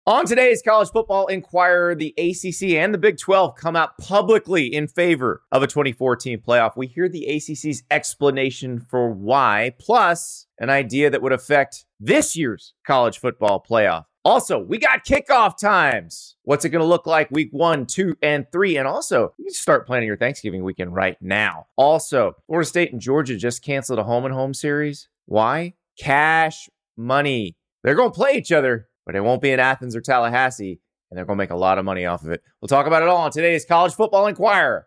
On today's College Football Inquirer, the ACC and the Big 12 come out publicly in favor of a 2014 playoff. We hear the ACC's explanation for why, plus an idea that would affect this year's college football playoff. Also, we got kickoff times. What's it going to look like week 1, 2, and 3? And also, you can start planning your Thanksgiving weekend right now. Also, Florida State and Georgia just canceled a home-and-home series. Why? Cash money. They're going to play each other, but it won't be in Athens or Tallahassee, and they're going to make a lot of money off of it. We'll talk about it all on today's College Football Inquirer.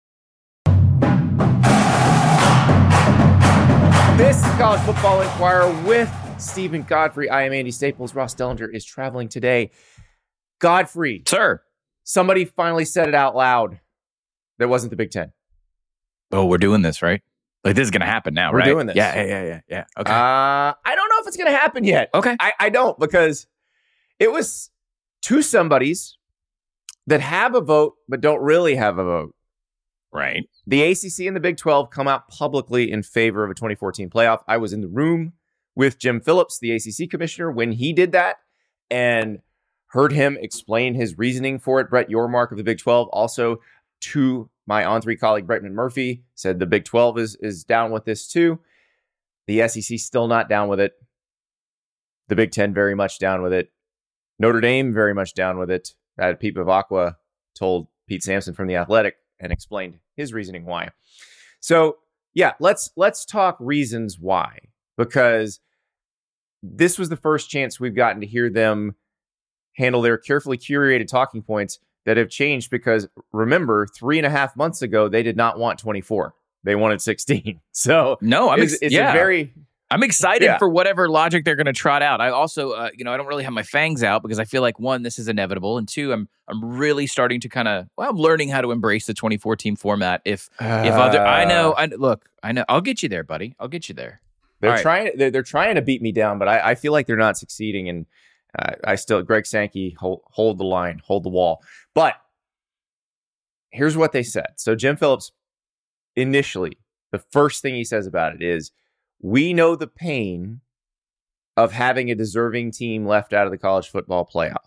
This is College Football Inquirer with Stephen Godfrey. I am Andy Staples. Ross Dellinger is traveling today. Godfrey. Sir. Somebody finally said it out loud. That wasn't the Big Ten. Oh, we're doing this, right? Like, this is going to happen now, right? We're doing this. Yeah. Okay. I don't know if it's going to happen yet. Okay. I don't, because it was two somebodies that have a vote but don't really have a vote. Right. The ACC and the Big 12 come out publicly in favor of a 2014 playoff. I was in the room with Jim Phillips, the ACC commissioner, when he did that, and heard him explain his reasoning for it. Brett Yormark of the Big 12, also to my On3 colleague, Brett McMurphy, said the Big 12 is down with this too. The SEC still not down with it. The Big 10 very much down with it. Notre Dame very much down with it. Pete Bavacqua told Pete Sampson from The Athletic and explained his reasoning why. So yeah, let's talk reasons why, because this was the first chance we've gotten to hear them handle their carefully curated talking points that have changed, because remember, 3.5 months ago, they did not want 24. They wanted 16. So no, I'm excited for whatever logic they're going to trot out. I also, I don't really have my fangs out, because I feel like, one, this is inevitable, and two, I'm really starting to I'm learning how to embrace the 2014 format. I know, I'll get you there, buddy. I'll get you there. They're trying to beat me down, but I feel like they're not succeeding. And Greg Sankey, hold the line, hold the wall. But here's what they said. So Jim Phillips, initially, the first thing he says about it is, we know the pain of having a deserving team left out of the college football playoff.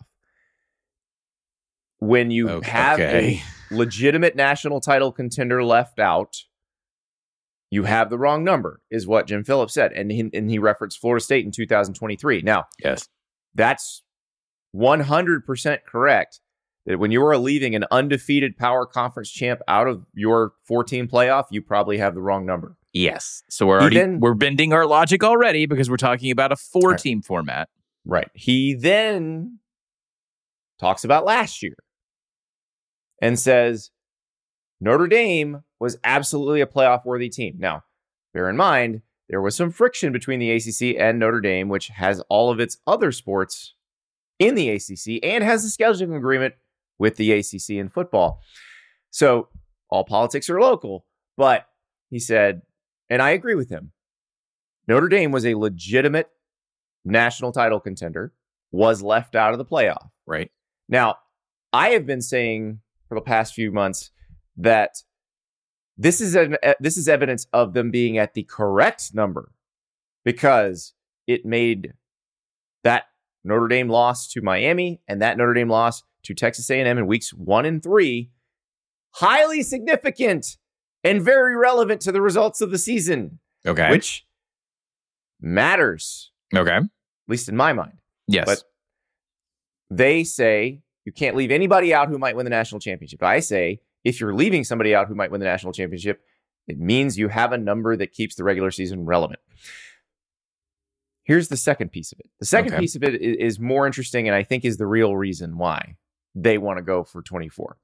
When you have a legitimate national title contender left out, you have the wrong number, is what Jim Phillips said. And he referenced Florida State in 2023. Now, yes, that's 100% correct, that when you are leaving an undefeated power conference champ out of your 14 playoff, you probably have the wrong number. Yes. So we're bending our logic already, because we're talking about a 4-team format. Right. He then talks about last year and says Notre Dame was absolutely a playoff-worthy team. Now, bear in mind, there was some friction between the ACC and Notre Dame, which has all of its other sports in the ACC and has a scheduling agreement with the ACC in football. So all politics are local. But he said, and I agree with him, Notre Dame was a legitimate national title contender, was left out of the playoff. Right. Now, I have been saying for the past few months that this is evidence of them being at the correct number, because it made that Notre Dame loss to Miami and that Notre Dame loss to Texas A&M in weeks 1 and 3 highly significant and very relevant to the results of the season. Okay. Which matters. Okay. At least in my mind. Yes. But they say you can't leave anybody out who might win the national championship. I say, if you're leaving somebody out who might win the national championship, it means you have a number that keeps the regular season relevant. Here's the second piece of it. The second piece of it is more interesting, and I think is the real reason why they want to go for 24.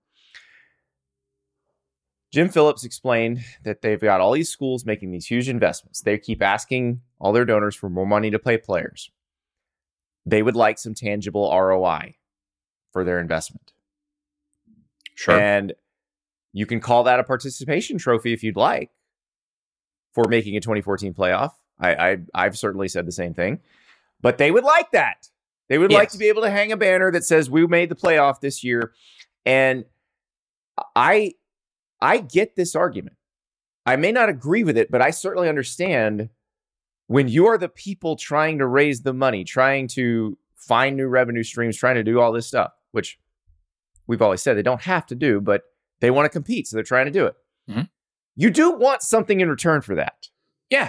Jim Phillips explained that they've got all these schools making these huge investments. They keep asking all their donors for more money to pay players. They would like some tangible ROI for their investment. Sure. And you can call that a participation trophy if you'd like for making a 2014 playoff. I've certainly said the same thing. But they would like that. They would like to be able to hang a banner that says, we made the playoff this year. And I get this argument. I may not agree with it, but I certainly understand when you are the people trying to raise the money, trying to find new revenue streams, trying to do all this stuff, which we've always said they don't have to do, but they want to compete, so they're trying to do it. Mm-hmm. You do want something in return for that. Yeah.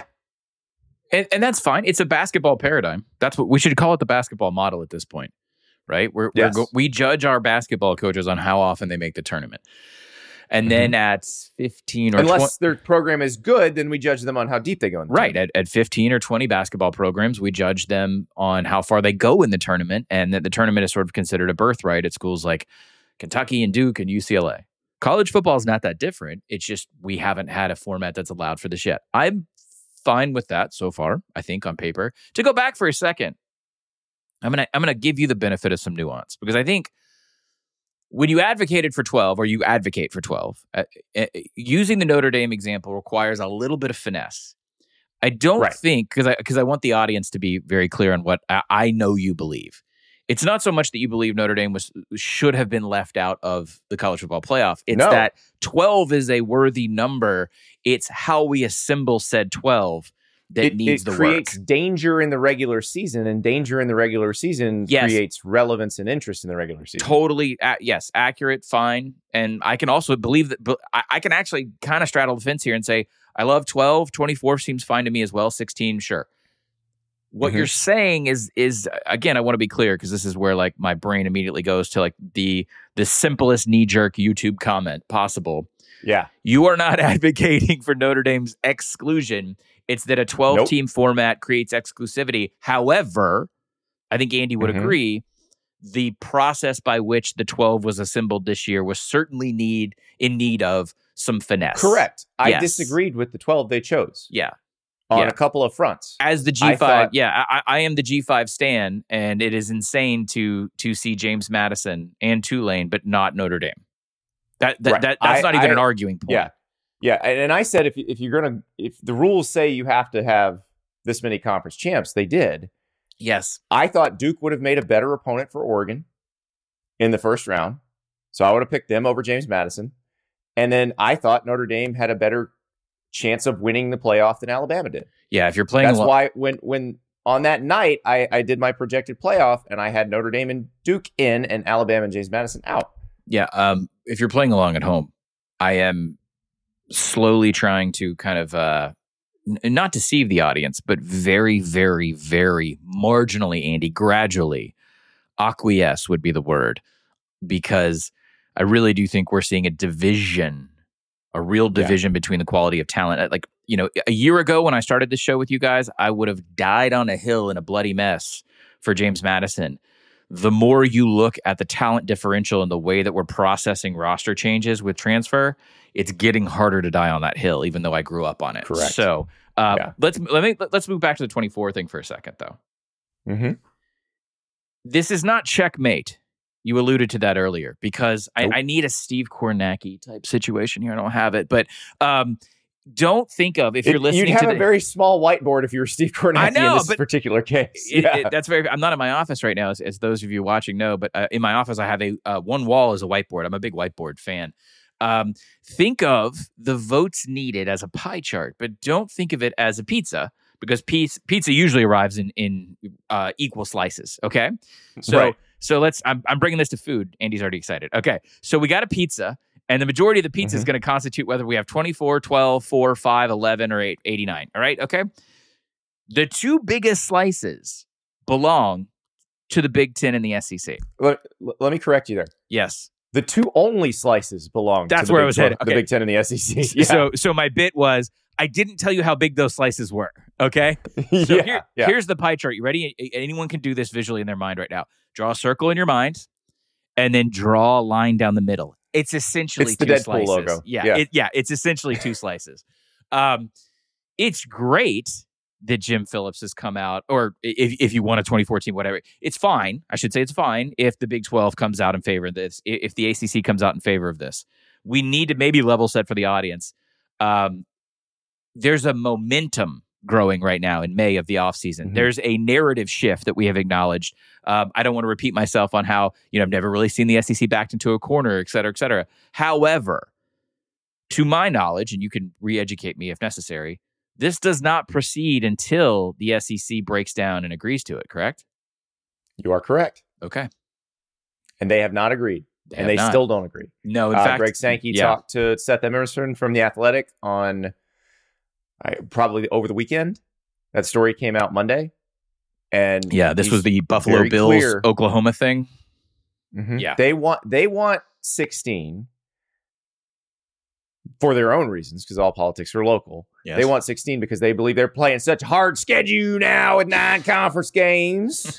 And that's fine. It's a basketball paradigm. That's what we should call it, the basketball model at this point, right? We judge our basketball coaches on how often they make the tournament. And then at 15 or unless their program is good, then we judge them on how deep they go in the tournament. At 15 or 20 basketball programs, we judge them on how far they go in the tournament, and that the tournament is sort of considered a birthright at schools like Kentucky and Duke and UCLA. College football is not that different. It's just we haven't had a format that's allowed for this yet. I'm fine with that so far, I think, on paper. To go back for a second, I'm gonna give you the benefit of some nuance, because I think when you advocated for 12, or you advocate for 12, using the Notre Dame example requires a little bit of finesse. I don't think, because I want the audience to be very clear on what I know you believe. It's not so much that you believe Notre Dame should have been left out of the college football playoff. It's that 12 is a worthy number. It's how we assemble said 12 that needs the work. It creates danger in the regular season, and danger in the regular season creates relevance and interest in the regular season. Totally, yes, accurate, fine. And I can also believe that, but I can actually kind of straddle the fence here and say, I love 12, 24 seems fine to me as well, 16, sure. What you're saying is again, I want to be clear, because this is where like my brain immediately goes to like the simplest knee-jerk YouTube comment possible. Yeah. You are not advocating for Notre Dame's exclusion. It's that a 12-team format creates exclusivity. However, I think Andy would agree, the process by which the 12 was assembled this year was certainly in need of some finesse. Correct. I disagreed with the 12 they chose. Yeah. On a couple of fronts. As the G5, I am the G5 stan, and it is insane to see James Madison and Tulane, but not Notre Dame. That's not even an arguing point. Yeah. Yeah, and I said if the rules say you have to have this many conference champs, they did. Yes. I thought Duke would have made a better opponent for Oregon in the first round. So I would have picked them over James Madison. And then I thought Notre Dame had a better chance of winning the playoff than Alabama did. Yeah, if you're playing That's why when on that night I did my projected playoff, and I had Notre Dame and Duke in and Alabama and James Madison out. Yeah, if you're playing along at home, I am slowly trying to kind of not deceive the audience, but very, very, very marginally, Andy, gradually acquiesce would be the word, because I really do think we're seeing a real division between the quality of talent. Like, a year ago when I started this show with you guys, I would have died on a hill in a bloody mess for James Madison. The more you look at the talent differential and the way that we're processing roster changes with transfer, it's getting harder to die on that hill, even though I grew up on it. Correct. So let's move back to the 24 thing for a second, though. Mm-hmm. This is not checkmate. You alluded to that earlier, because I need a Steve Kornacki type situation here. I don't have it, but don't think of, if you're listening to you'd have a very small whiteboard if you were Steve Kornacki in this particular case. That's I'm not in my office right now, as those of you watching know, but in my office I have one wall is a whiteboard. I'm a big whiteboard fan. Think of the votes needed as a pie chart, but don't think of it as a pizza, because pizza usually arrives in equal slices. Okay, so I'm bringing this to food. Andy's already excited. Okay, so we got a pizza, and the majority of the pizza is going to constitute whether we have 24, 12, 4, 5, 11, or 8, 89. All right, okay. The two biggest slices belong to the Big Ten and the SEC. Let me correct you there. Yes. The two only slices belong to the Big Ten and the SEC. Yeah. So my bit was, I didn't tell you how big those slices were, okay? So here's the pie chart. You ready? Anyone can do this visually in their mind right now. Draw a circle in your mind, and then draw a line down the middle. It's essentially the two Deadpool slices. Logo. It's essentially two slices. It's great that Jim Phillips has come out, or if you want a 2014, whatever, it's fine. I should say it's fine if the Big 12 comes out in favor of this, if the ACC comes out in favor of this. We need to maybe level set for the audience. There's a momentum growing right now in May of the offseason. There's a narrative shift that we have acknowledged. I don't want to repeat myself on how, I've never really seen the SEC backed into a corner, et cetera, et cetera. However, to my knowledge, and you can re-educate me if necessary, this does not proceed until the SEC breaks down and agrees to it, correct? You are correct. Okay. And they have not agreed. And they still don't agree. No, in fact, Greg Sankey talked to Seth Emerson from The Athletic on probably over the weekend. That story came out Monday. And this was the Buffalo Bills Oklahoma thing. Mm-hmm. Yeah. They want 16 for their own reasons, because all politics are local. Yes. They want 16 because they believe they're playing such a hard schedule now with 9 conference games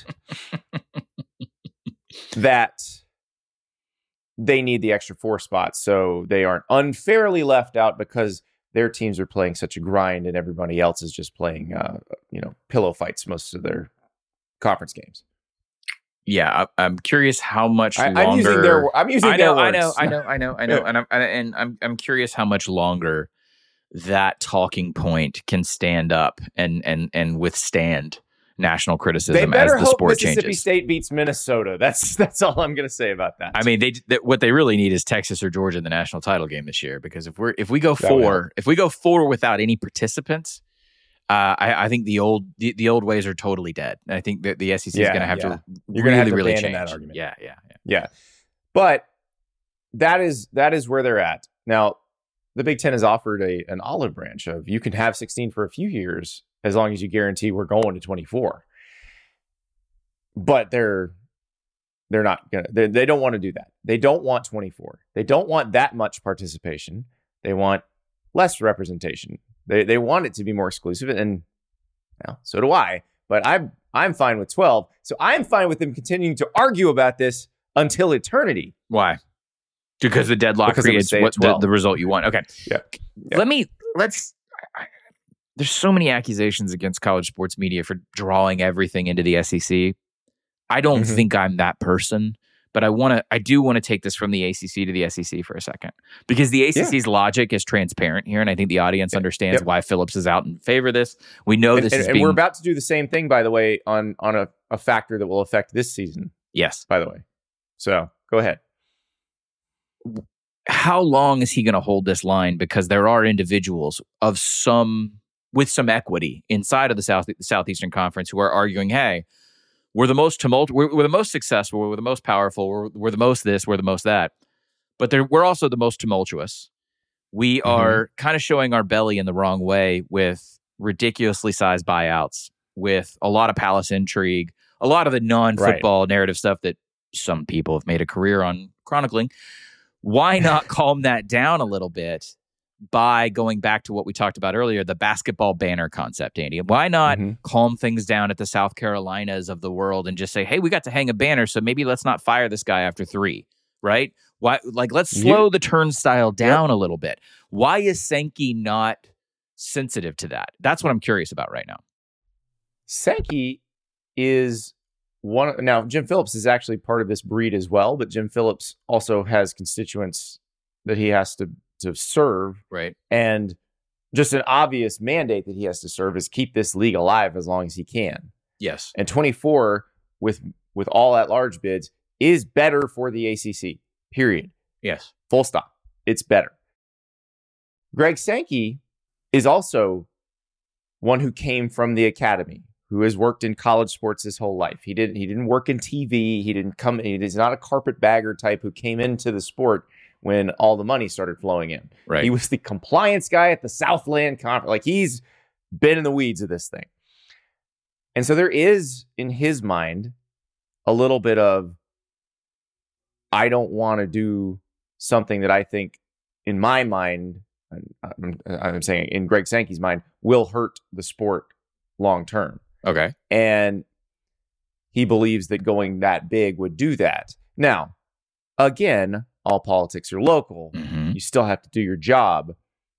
that they need the extra 4 spots so they aren't unfairly left out because their teams are playing such a grind and everybody else is just playing pillow fights most of their conference games. Yeah, I'm curious how much longer. I'm using their words. I know, and I'm curious how much longer that talking point can stand up and withstand national criticism as the sport changes. Mississippi State beats Minnesota. That's all I'm going to say about that. I mean, what they really need is Texas or Georgia in the national title game this year, because if we go 4 without any participants. I think the old ways are totally dead. And I think that the SEC is going to have to really change that argument. Yeah. But that is where they're at now. The Big Ten has offered an olive branch of you can have 16 for a few years as long as you guarantee we're going to 24. But they're not gonna. They don't want to do that. They don't want 24. They don't want that much participation. They want less representation. They want it to be more exclusive, and so do I. But I'm fine with 12. So I'm fine with them continuing to argue about this until eternity. Why? Because the deadlock creates the result you want. Okay. Yeah. There's so many accusations against college sports media for drawing everything into the SEC. I don't think I'm that person. But I do want to take this from the ACC to the SEC for a second, because the ACC's logic is transparent here, and I think the audience understands why Phillips is out in favor of this. We know this and we're about to do the same thing, by the way, on a factor that will affect this season. Yes, by the way. So go ahead. How long is he going to hold this line? Because there are individuals with some equity inside of the Southeastern Conference who are arguing, hey, we're the most we're the most successful, we're the most powerful, we're the most this, we're the most that. But we're also the most tumultuous. We are kind of showing our belly in the wrong way with ridiculously sized buyouts, with a lot of palace intrigue, a lot of the non-football narrative stuff that some people have made a career on chronicling. Why not calm that down a little bit by going back to what we talked about earlier, the basketball banner concept, Andy? Why not calm things down at the South Carolinas of the world and just say, hey, we got to hang a banner, so maybe let's not fire this guy after 3, right? Why? Like, let's slow the turnstile down a little bit. Why is Sankey not sensitive to that? That's what I'm curious about right now. Sankey is one. Now, Jim Phillips is actually part of this breed as well, but Jim Phillips also has constituents that he has to serve. Right. And just an obvious mandate that he has to serve is keep this league alive as long as he can. Yes. And 24 with all at-large bids is better for the ACC, period. Yes. Full stop. It's better. Greg Sankey is also one who came from the academy, who has worked in college sports his whole life. He didn't work in TV. He's not a carpetbagger type who came into the sport when all the money started flowing in. Right. He was the compliance guy at the Southland Conference. Like, he's been in the weeds of this thing. And so there is, in his mind, a little bit of, I don't want to do something that I think, in my mind, I'm saying in Greg Sankey's mind, will hurt the sport long term. Okay. And he believes that going that big would do that. Now, again, all politics are local. You still have to do your job.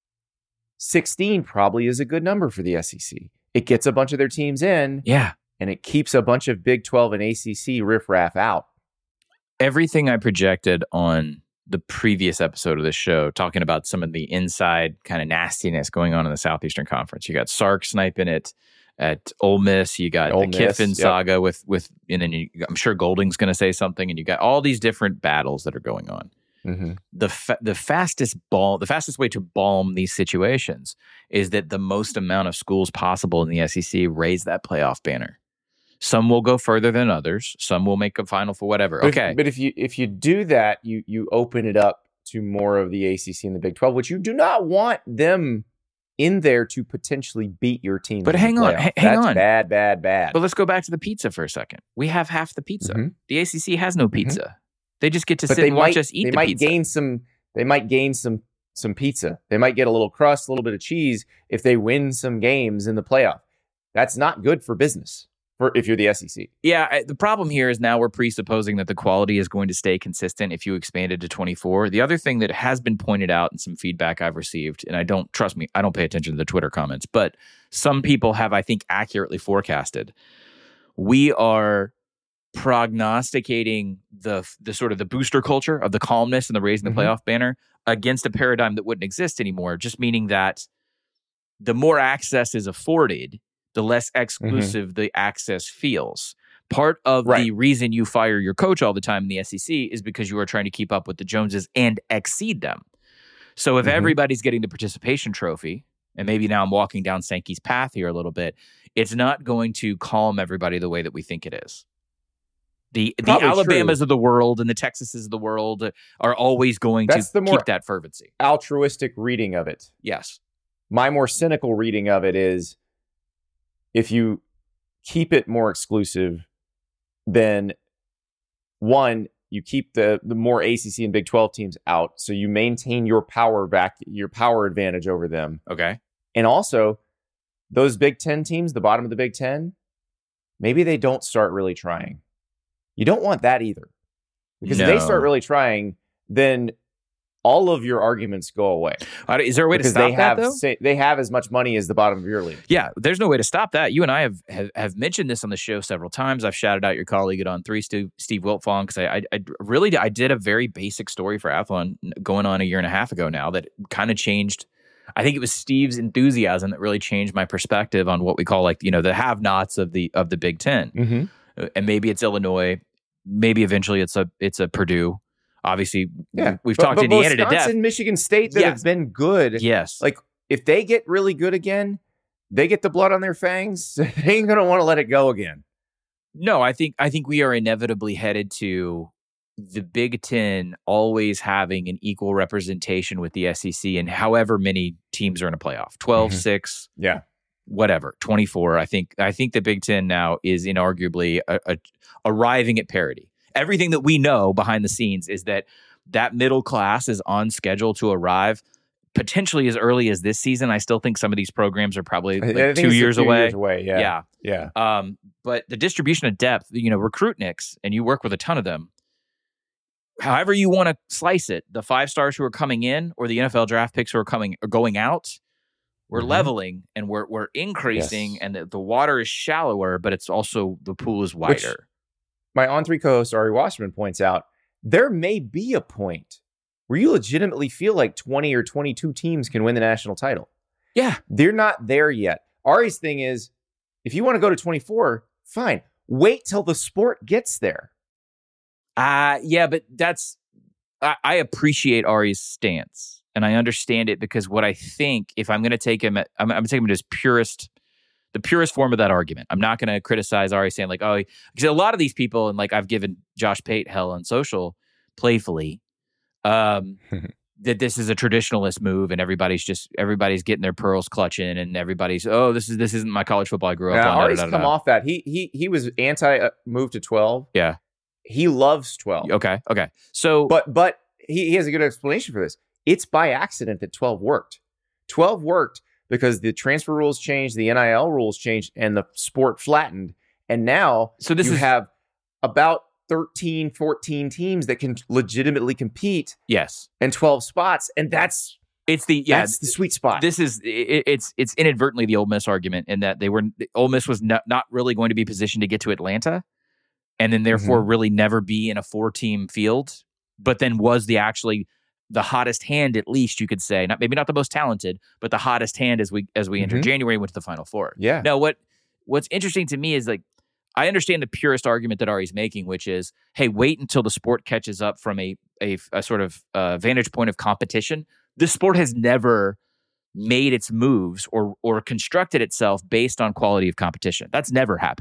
16 probably is a good number for the SEC. It gets a bunch of their teams in. Yeah. And it keeps a bunch of Big 12 and ACC riffraff out. Everything I projected on the previous episode of this show, talking about some of the inside kind of nastiness going on in the Southeastern Conference. You got Sark sniping it at Ole Miss. You got the Kiffin saga with, and then I'm sure Golding's going to say something, and you got all these different battles that are going on. The fastest way to balm these situations is that the most amount of schools possible in the SEC raise that playoff banner. Some will go further than others. Some will make a final for whatever. But if you do that, you open it up to more of the ACC and the Big 12, which you do not want them in there to potentially beat your team. But hang on. That's bad. But let's go back to the pizza for a second. We have half the pizza. Mm-hmm. The ACC has no pizza. Mm-hmm. They just get to sit and watch us eat the pizza. They might gain some pizza. They might get a little crust, a little bit of cheese if they win some games in the playoff. That's not good for business if you're the SEC. Yeah, the problem here is now we're presupposing that the quality is going to stay consistent if you expand it to 24. The other thing that has been pointed out in some feedback I've received, and I don't pay attention to the Twitter comments, but some people have, I think, accurately forecasted. We are prognosticating the sort of the booster culture of the calmness and the raising the playoff banner against a paradigm that wouldn't exist anymore, just meaning that the more access is afforded, the less exclusive the access feels. Part of the reason you fire your coach all the time in the SEC is because you are trying to keep up with the Joneses and exceed them. So if everybody's getting the participation trophy, and maybe now I'm walking down Sankey's path here a little bit, it's not going to calm everybody the way that we think it is. The Alabamas of the world and the Texases of the world are always going to keep that fervency. Altruistic reading of it. Yes. My more cynical reading of it is, if you keep it more exclusive, then one, you keep the more ACC and Big 12 teams out, so you maintain your power advantage over them. Okay. And also, those Big 10 teams, the bottom of the Big 10, maybe they don't start really trying. You don't want that either. Because if they start really trying, then all of your arguments go away. Is there a way to stop that, though? They have as much money as the bottom of your league. Yeah, there's no way to stop that. You and I have mentioned this on the show several times. I've shouted out your colleague at On3, Steve Wiltfong, because I did a very basic story for Athlon going on a year and a half ago now that kind of changed. I think it was Steve's enthusiasm that really changed my perspective on what we call the have-nots of the Big Ten. Mm-hmm. And maybe it's Illinois. Maybe eventually it's a Purdue. Obviously, we've talked Indiana to death. And Michigan State that have been good. Yes. Like, if they get really good again, they get the blood on their fangs, they ain't going to want to let it go again. No, I think we are inevitably headed to the Big Ten always having an equal representation with the SEC and however many teams are in a playoff. 12, 6, whatever, 24. I think the Big Ten now is inarguably arriving at parity. Everything that we know behind the scenes is that middle class is on schedule to arrive potentially as early as this season. I still think some of these programs are probably 2 years away. Yeah. But the distribution of depth, Recruitniks, and you work with a ton of them. However you want to slice it, the 5 stars who are coming in or the NFL draft picks who are going out, we're leveling and we're increasing, and the water is shallower, but it's also the pool is wider. My On3 co-host Ari Wasserman points out, there may be a point where you legitimately feel like 20 or 22 teams can win the national title. Yeah. They're not there yet. Ari's thing is, if you want to go to 24, fine. Wait till the sport gets there. Yeah, but I appreciate Ari's stance, and I understand it, because what I think, if I'm going to take him I'm going to take him to his the purest form of that argument. I'm not going to criticize Ari saying because a lot of these people, and I've given Josh Pate hell on social playfully, that this is a traditionalist move and everybody's getting their pearls clutching and everybody's, this isn't my college football I grew up on. Ari's come off that. He was anti move to 12. Yeah. He loves 12. Okay. So, but he has a good explanation for this. It's by accident that 12 worked. 12 worked because the transfer rules changed, the NIL rules changed, and the sport flattened. And now you have about 13, 14 teams that can legitimately compete. Yes. And 12 spots. And that's the sweet spot. This is it's inadvertently the Ole Miss argument, in that Ole Miss was not really going to be positioned to get to Atlanta, and then therefore really never be in a 4-team field, but then was the hottest hand, at least you could say, maybe not the most talented, but the hottest hand as we enter January, went to the Final Four. Yeah. Now, what's interesting to me is I understand the purest argument that Ari's making, which is, hey, wait until the sport catches up from a sort of vantage point of competition. This sport has never made its moves or constructed itself based on quality of competition. That's never happened.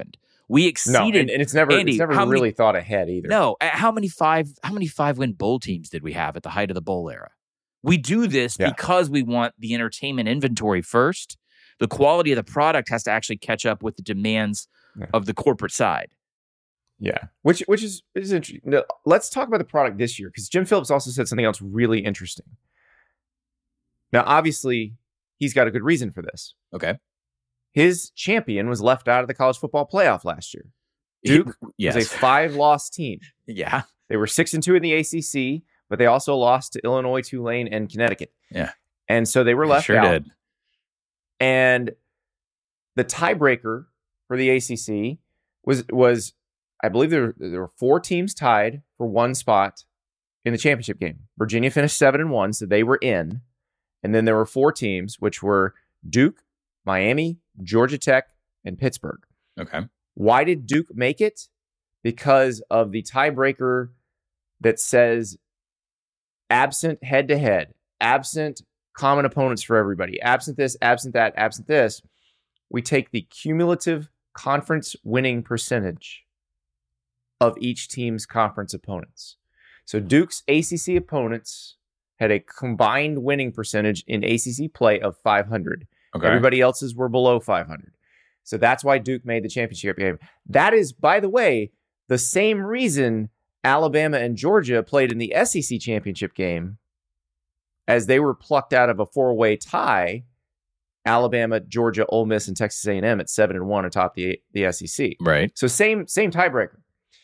We exceeded. And it's never Andy, really thought ahead either. No, how many 5-win bowl teams did we have at the height of the bowl era? We do this because we want the entertainment inventory first. The quality of the product has to actually catch up with the demands of the corporate side. Yeah, which is interesting. Now, let's talk about the product this year, because Jim Phillips also said something else really interesting. Now, obviously, he's got a good reason for this. Okay. His champion was left out of the college football playoff last year. Duke was a 5-loss team. Yeah. They were 6-2 in the ACC, but they also lost to Illinois, Tulane, and Connecticut. Yeah. And so they were left out. Did. And the tiebreaker for the ACC was I believe there were 4 teams tied for one spot in the championship game. Virginia finished 7-1, so they were in. And then there were 4 teams, which were Duke, Miami, Georgia Tech, and Pittsburgh. Okay. Why did Duke make it? Because of the tiebreaker that says absent head-to-head, absent common opponents for everybody, absent this, absent that, absent this, we take the cumulative conference winning percentage of each team's conference opponents. So Duke's ACC opponents had a combined winning percentage in ACC play of 500. Okay. Everybody else's were below 500. So that's why Duke made the championship game. That is, by the way, the same reason Alabama and Georgia played in the SEC championship game, as they were plucked out of a 4-way tie. Alabama, Georgia, Ole Miss, and Texas A&M at 7-1 atop the SEC. Right. So same tiebreaker.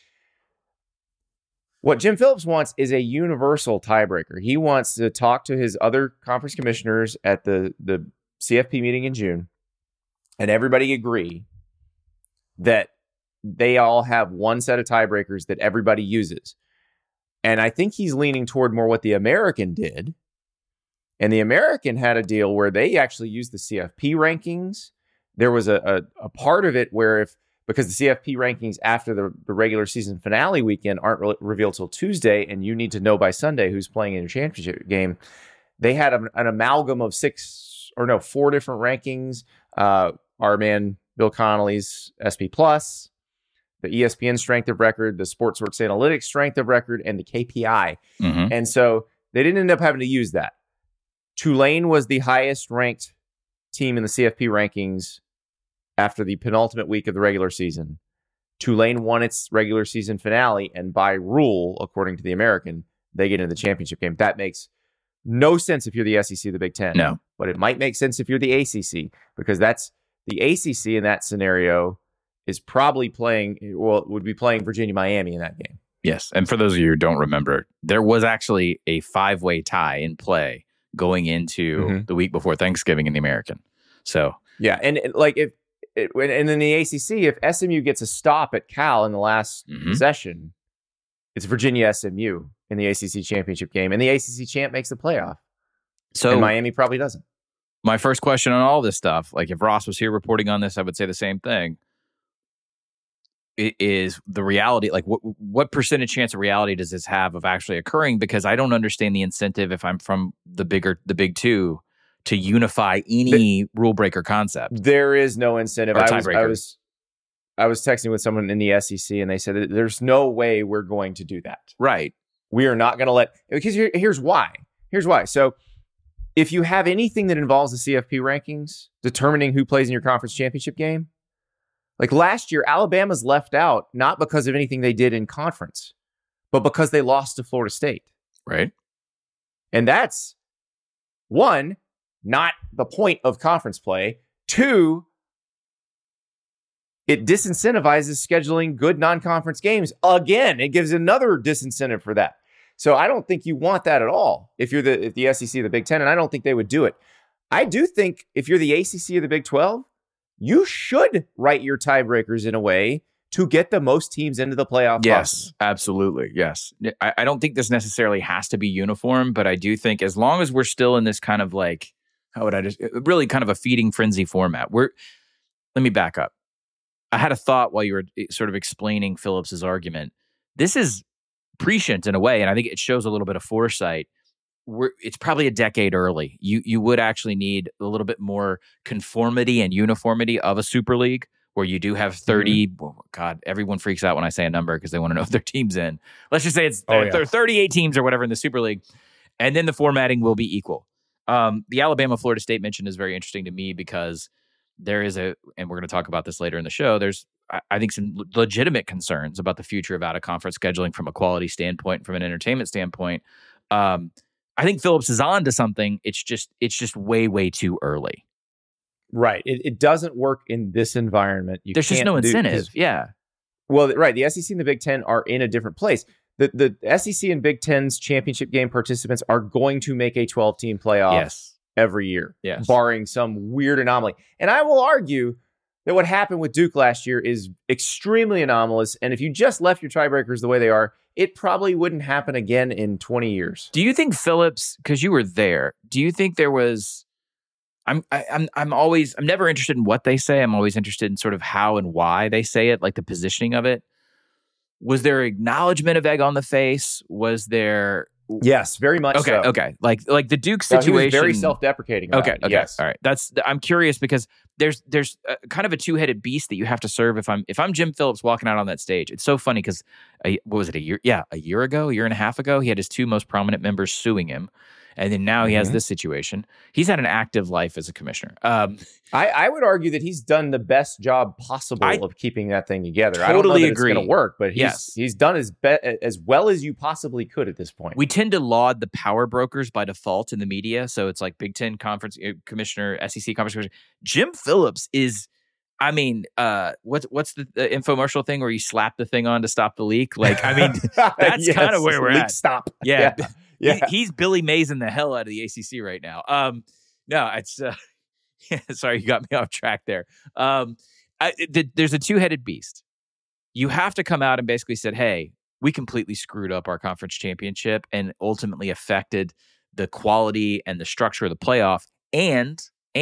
What Jim Phillips wants is a universal tiebreaker. He wants to talk to his other conference commissioners at the CFP meeting in June, and everybody agree that they all have one set of tiebreakers that everybody uses. And I think he's leaning toward more what the American did. And the American had a deal where they actually used the CFP rankings. There was a part of it where because the CFP rankings after the regular season finale weekend aren't revealed till Tuesday, and you need to know by Sunday who's playing in your championship game, they had an amalgam of 4 different rankings. Our man Bill Connolly's SP Plus, the ESPN strength of record, the SportsWorks Analytics strength of record, and the KPI. Mm-hmm. And so they didn't end up having to use that. Tulane was the highest ranked team in the CFP rankings after the penultimate week of the regular season. Tulane won its regular season finale, and by rule, according to the American, they get into the championship game. That makes no sense if you're the SEC or the Big Ten. No. But it might make sense if you're the ACC, because that's the ACC in that scenario is probably would be playing Virginia-Miami in that game. Yes. And for those of you who don't remember, there was actually a 5-way tie in play going into the week before Thanksgiving in the American. So yeah, and like and in the ACC, if SMU gets a stop at Cal in the last session, it's Virginia SMU in the ACC championship game, and the ACC champ makes the playoff. So and Miami probably doesn't. My first question on all this stuff, like if Ross was here reporting on this, I would say the same thing. It is the reality, like what percentage chance of reality does this have of actually occurring? Because I don't understand the incentive if I'm from the Big Two to unify any rule breaker concept. There is no incentive. I was texting with someone in the SEC, and they said that there's no way we're going to do that. Right. We are not going to because here's why. Here's why. So if you have anything that involves the CFP rankings determining who plays in your conference championship game, like last year, Alabama's left out, not because of anything they did in conference, but because they lost to Florida State. Right. And that's, 1, not the point of conference play. 2, it disincentivizes scheduling good non-conference games. Again, it gives another disincentive for that. So I don't think you want that at all if you're the SEC or the Big Ten, and I don't think they would do it. I do think if you're the ACC or the Big 12, you should write your tiebreakers in a way to get the most teams into the playoff. Yes, possible. Absolutely. Yes. I don't think this necessarily has to be uniform, but I do think as long as we're still in this kind of like, really kind of a feeding frenzy format. Let me back up. I had a thought while you were sort of explaining Phillips's argument. This is prescient in a way, and I think it shows a little bit of foresight. It's probably a decade early. You would actually need a little bit more conformity and uniformity of a super league where you do have 30. God, everyone freaks out when I say a number because they want to know if their team's in. Let's just say it's 38 teams or whatever in the Super League. And then the formatting will be equal. The Alabama-Florida State mention is very interesting to me because there is and we're going to talk about this later in the show, there's, I think, some legitimate concerns about the future of out-of-conference scheduling from a quality standpoint, from an entertainment standpoint. I think Phillips is on to something. It's just way, way too early. Right. It doesn't work in this environment. There's just no incentive. Yeah. Well, right. The SEC and the Big Ten are in a different place. The SEC and Big Ten's championship game participants are going to make a 12-team playoff every year, barring some weird anomaly. And I will argue that what happened with Duke last year is extremely anomalous. And if you just left your tiebreakers the way they are, it probably wouldn't happen again in 20 years. Do you think Phillips, because you were there, do you think there was... I'm never interested in what they say. I'm always interested in sort of how and why they say it, like the positioning of it. Was there acknowledgement of egg on the face? Was there? Yes, very much so. Okay. Like the Duke situation. He was very self-deprecating about it. Yes. All right. I'm curious because there's kind of a two-headed beast that you have to serve if I'm Jim Phillips walking out on that stage. It's so funny because what was it, a year and a half ago, he had his two most prominent members suing him. And then now he has this situation. He's had an active life as a commissioner. I would argue that he's done the best job possible of keeping that thing together. Totally I don't know that agree. It's going to work, but he's done as well as you possibly could at this point. We tend to laud the power brokers by default in the media. So it's like Big Ten conference commissioner, SEC conference commissioner. Jim Phillips is... I mean, what's the infomercial thing where you slap the thing on to stop the leak? Like, I mean, that's kind of where we're at. Stop. Yeah. He's Billy Mays-ing the hell out of the ACC right now. No, it's sorry, you got me off track there. There's a two-headed beast. You have to come out and basically said, hey, we completely screwed up our conference championship and ultimately affected the quality and the structure of the playoff. And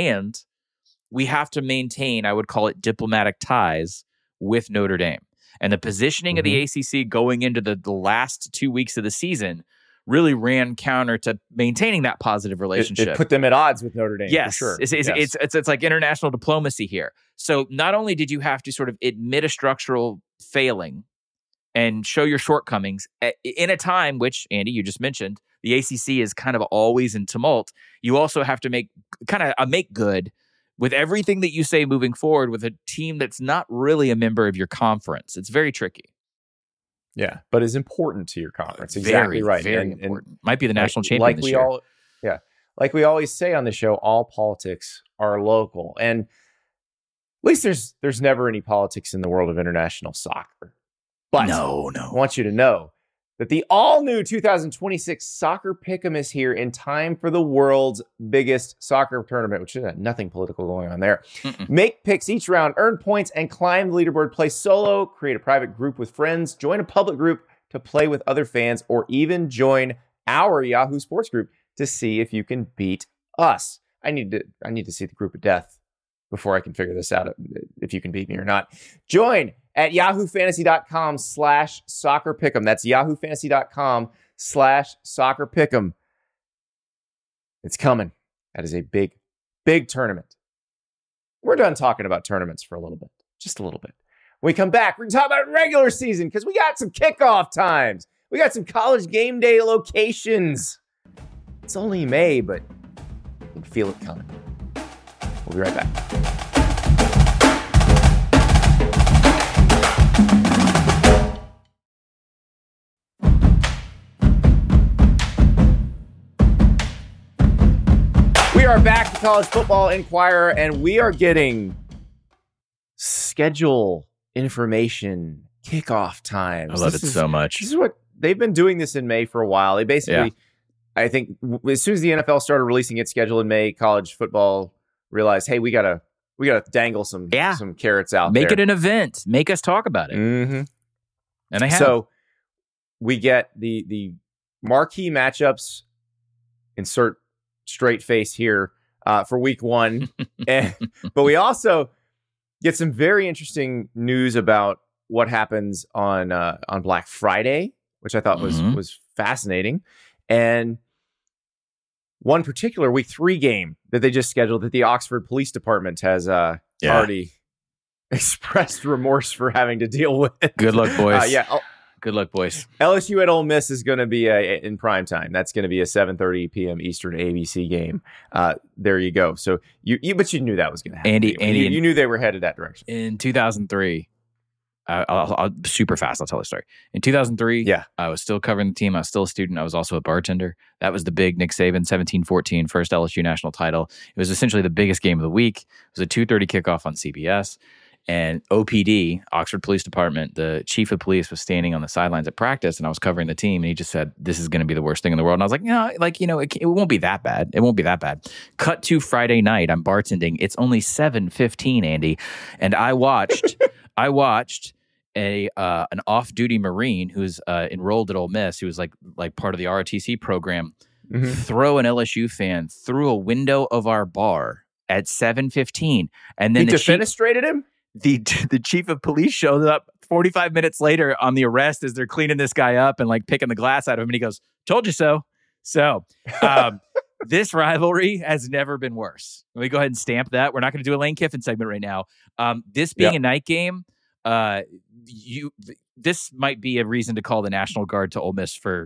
we have to maintain, I would call it, diplomatic ties with Notre Dame. And the positioning of the ACC going into the last 2 weeks of the season really ran counter to maintaining that positive relationship. It put them at odds with Notre Dame. Yes, for sure. It's like international diplomacy here. So not only did you have to sort of admit a structural failing and show your shortcomings in a time which, Andy, you just mentioned, the ACC is kind of always in tumult. You also have to make good with everything that you say moving forward with a team that's not really a member of your conference. It's very tricky. Yeah, but is important to your conference. Exactly right. Very important. Might be the national champion this year. Like we always say on the show, all politics are local. And at least there's never any politics in the world of international soccer. But no. I want you to know that the all-new 2026 Soccer Pick'em is here in time for the world's biggest soccer tournament, which is nothing political going on there. Make picks each round, earn points, and climb the leaderboard. Play solo, create a private group with friends, join a public group to play with other fans, or even join our Yahoo Sports group to see if you can beat us. I need to see the group of death before I can figure this out, if you can beat me or not. Join at yahoofantasy.com/soccerpick'em. That's yahoofantasy.com/soccerpick'em. It's coming. That is a big, big tournament. We're done talking about tournaments for a little bit, just a little bit. When we come back, we're going to talk about regular season because we got some kickoff times. We got some college game day locations. It's only May, but you can feel it coming. We'll be right back. We are back to College Football Inquirer, and we are getting schedule information, kickoff times. I love it so much. This is what they've been doing this in May for a while. They basically, I think, as soon as the NFL started releasing its schedule in May, college football realized, hey, we gotta dangle some carrots out there. Make it an event. Make us talk about it. Mm-hmm. And I have. So we get the marquee matchups. Insert straight face here for week one. But we also get some very interesting news about what happens on Black Friday, which I thought was fascinating. And one particular week 3 game that they just scheduled that the Oxford Police Department has already expressed remorse for having to deal with. Good luck, boys. Yeah. Good luck, boys. LSU at Ole Miss is going to be in prime time. That's going to be a 7:30 p.m. Eastern ABC game. There you go. So but you knew that was going to happen. Andy, you knew they were headed that direction. In 2003, I'll super fast. I'll tell the story. In 2003, yeah, I was still covering the team. I was still a student. I was also a bartender. That was the big Nick Saban 17-14 first LSU national title. It was essentially the biggest game of the week. It was a 2:30 kickoff on CBS. And OPD, Oxford Police Department, the chief of police was standing on the sidelines at practice, and I was covering the team, and he just said, "This is going to be the worst thing in the world." And I was like, it won't be that bad. It won't be that bad. Cut to Friday night. I'm bartending. It's only 7:15, Andy, and I watched an off-duty Marine who's enrolled at Ole Miss, who was like part of the ROTC program, throw an LSU fan through a window of our bar at 7:15, and then he defenestrated him. The chief of police shows up 45 minutes later on the arrest as they're cleaning this guy up and like picking the glass out of him. And he goes, "Told you so." So this rivalry has never been worse. Let me go ahead and stamp that. We're not going to do a Lane Kiffin segment right now. This being a night game, this might be a reason to call the National Guard to Ole Miss for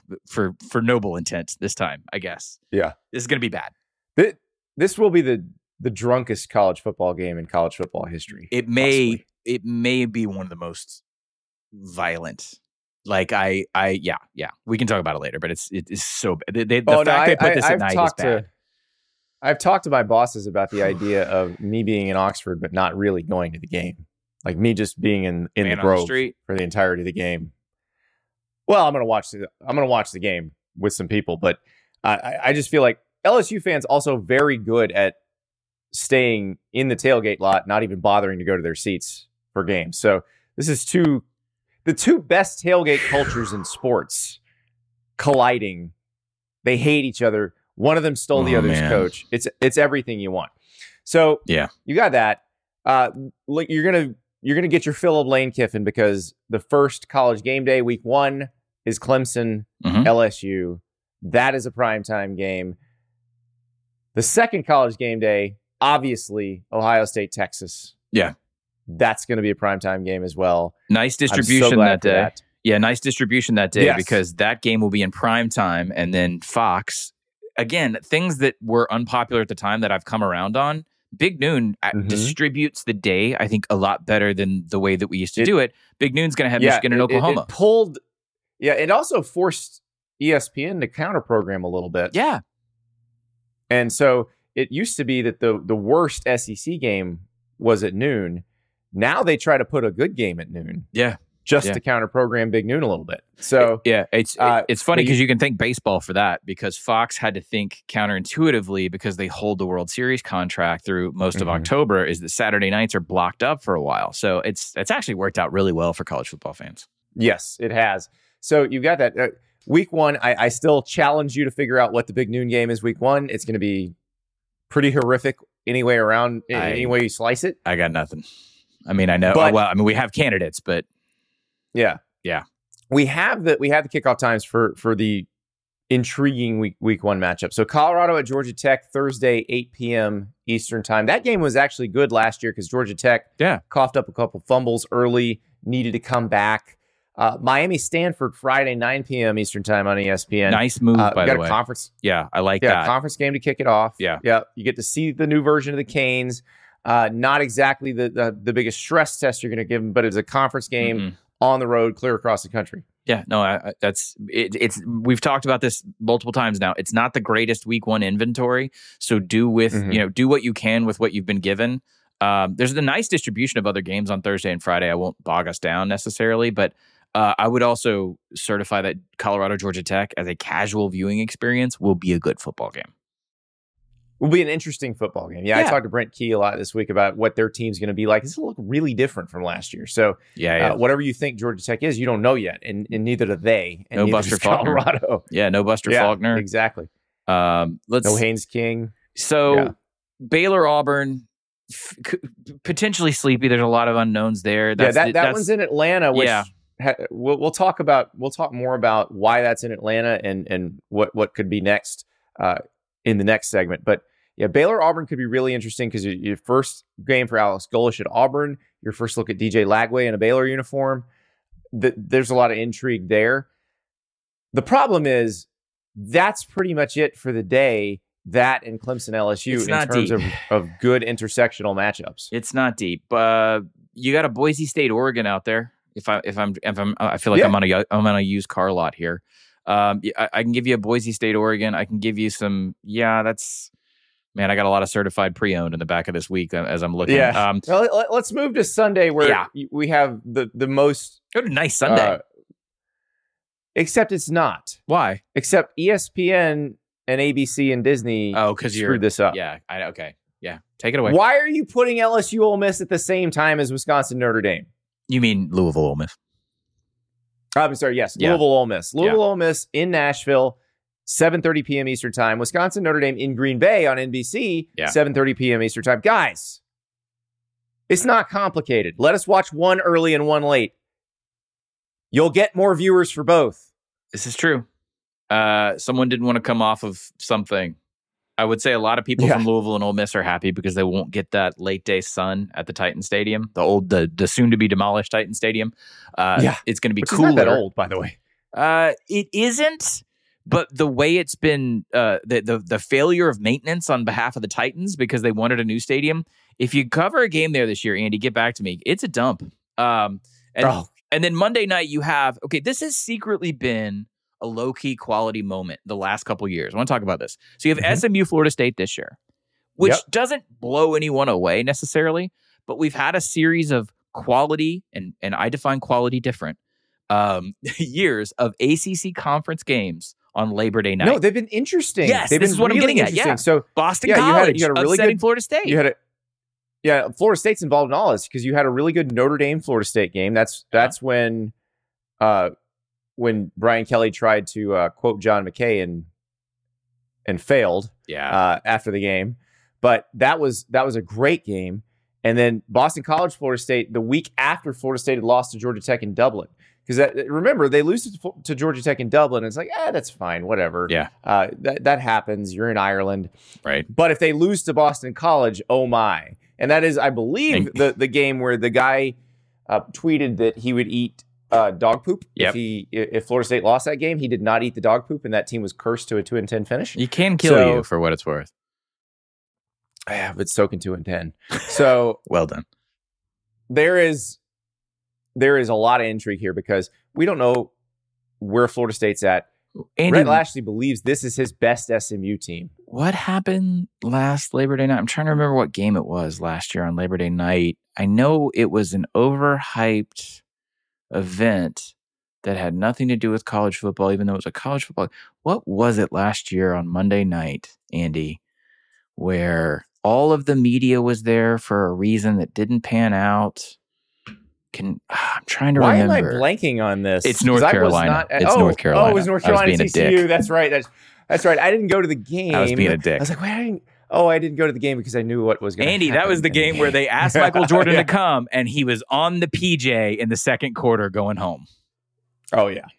noble intent this time, I guess. Yeah. This is going to be bad. This will be the drunkest college football game in college football history. It may be one of the most violent. Like yeah. We can talk about it later, but it's so bad. The fact they put this at night is bad. I've talked to my bosses about the idea of me being in Oxford, but not really going to the game. Like me just being in the Grove for the entirety of the game. Well, I'm gonna watch the game with some people, but I just feel like LSU fans also very good at staying in the tailgate lot, not even bothering to go to their seats for games. So this is the two best tailgate cultures in sports colliding. They hate each other. One of them stole the other's coach. It's everything you want. So yeah, you got that. You're gonna get your fill of Lane Kiffin because the first college game day, week 1, is Clemson, LSU. That is a primetime game. The second college game day, obviously, Ohio State, Texas. Yeah. That's going to be a primetime game as well. Nice distribution that day. Yeah, nice distribution that day because that game will be in primetime. And then Fox, again, things that were unpopular at the time that I've come around on, Big Noon distributes the day, I think, a lot better than the way that we used to do it. Big Noon's going to have Michigan and Oklahoma. It also forced ESPN to counter-program a little bit. Yeah. And so it used to be that the worst SEC game was at noon. Now they try to put a good game at noon. Yeah. Just to counter program Big Noon a little bit. So it's funny because you can thank baseball for that because Fox had to think counterintuitively because they hold the World Series contract through most of October is that Saturday nights are blocked up for a while. So it's actually worked out really well for college football fans. Yes, it has. So you got that. Week 1, I still challenge you to figure out what the Big Noon game is week 1. It's going to be pretty horrific any way around, any way you slice it. I got nothing. I mean, I know. We have candidates, but yeah. We have the kickoff times for the intriguing week 1 matchup. So Colorado at Georgia Tech, Thursday, 8 p.m. Eastern time. That game was actually good last year because Georgia Tech coughed up a couple fumbles early, needed to come back. Miami Stanford Friday 9 p.m. Eastern time on ESPN. Nice move by the way. Conference. Yeah, I like that. Conference game to kick it off. Yeah. You get to see the new version of the Canes. Not exactly the biggest stress test you're going to give them, but it's a conference game on the road, clear across the country. Yeah, no, that's it's. We've talked about this multiple times now. It's not the greatest week 1 inventory, so do what you can with what you've been given. There's a nice distribution of other games on Thursday and Friday. I won't bog us down necessarily, but. I would also certify that Colorado Georgia Tech as a casual viewing experience will be a good football game. Will be an interesting football game. Yeah, I talked to Brent Key a lot this week about what their team's going to be like. This will look really different from last year. So whatever you think Georgia Tech is, you don't know yet, and neither do they. And no Buster Faulkner. Colorado. Yeah, no Buster Faulkner. Exactly. No Haynes King. So Baylor Auburn. Potentially sleepy. There's a lot of unknowns there. That one's in Atlanta. Which we'll talk more about why that's in Atlanta and what could be next in the next segment. But Yeah, Baylor-Auburn could be really interesting because your first game for Alex Golesh at Auburn, your first look at DJ Lagway in a Baylor uniform. There's a lot of intrigue there. The problem is that's pretty much it for the day. That and Clemson LSU in terms of good intersectional matchups. It's not deep. You got a Boise State Oregon out there. I feel like I'm on a used car lot here. I can give you a Boise State Oregon. I can give you some. Yeah, that's. Man, I got a lot of certified pre-owned in the back of this week as I'm looking. Yeah. Well, let's move to Sunday where we have the most. What a nice Sunday. Except it's not. Why? Except ESPN and ABC and Disney screwed this up. Yeah. Okay. Yeah. Take it away. Why are you putting LSU Ole Miss at the same time as Wisconsin Notre Dame? You mean Louisville Ole Miss? I'm sorry. Yes. Yeah. Louisville Ole Miss. Louisville Ole Miss in Nashville. 7:30 p.m. Eastern Time. Wisconsin Notre Dame in Green Bay on NBC, 7:30 p.m. Eastern Time. Guys, it's not complicated. Let us watch one early and one late. You'll get more viewers for both. This is true. Someone didn't want to come off of something. I would say a lot of people from Louisville and Ole Miss are happy because they won't get that late day sun at the Titan Stadium, the soon to be demolished Titan Stadium. It's going to be cooler. It's not that old, by the way. It isn't. But the way it's been, the failure of maintenance on behalf of the Titans because they wanted a new stadium. If you cover a game there this year, Andy, get back to me. It's a dump. And then Monday night you have, this has secretly been a low-key quality moment the last couple years. I want to talk about this. So you have SMU Florida State this year, which doesn't blow anyone away necessarily, but we've had a series of quality, and I define quality different, years of ACC conference games on Labor Day night. No, they've been interesting. Yes, this is what I'm getting at. Yeah. So Boston College you had a really good Florida State. Florida State's involved in all this because you had a really good Notre Dame Florida State game. That's when Brian Kelly tried to quote John McKay and failed. After the game, but that was a great game. And then Boston College Florida State the week after Florida State had lost to Georgia Tech in Dublin. Because remember, they lose to Georgia Tech in Dublin. And it's like, that's fine, whatever. Yeah, that happens. You're in Ireland, right? But if they lose to Boston College, oh my! And that is, I believe, the game where the guy tweeted that he would eat dog poop if Florida State lost that game. He did not eat the dog poop, and that team was cursed to a 2-10 finish. He can kill you for what it's worth. Yeah, but so can 2-10. So well done. There is a lot of intrigue here because we don't know where Florida State's at. Rhett Lashlee believes this is his best SMU team. What happened last Labor Day night? I'm trying to remember what game it was last year on Labor Day night. I know it was an overhyped event that had nothing to do with college football, even though it was a college football. What was it last year on Monday night, Andy, where all of the media was there for a reason that didn't pan out? I'm trying to remember. Why am I blanking on this? It's North Carolina. North Carolina. Oh, it was North Carolina TCU. That's right. That's right. I didn't go to the game. I was being a dick. I was like, I didn't go to the game because I knew what was going to happen. Andy, that was the game where they asked Michael Jordan to come, and he was on the PJ in the second quarter going home. Oh, yeah.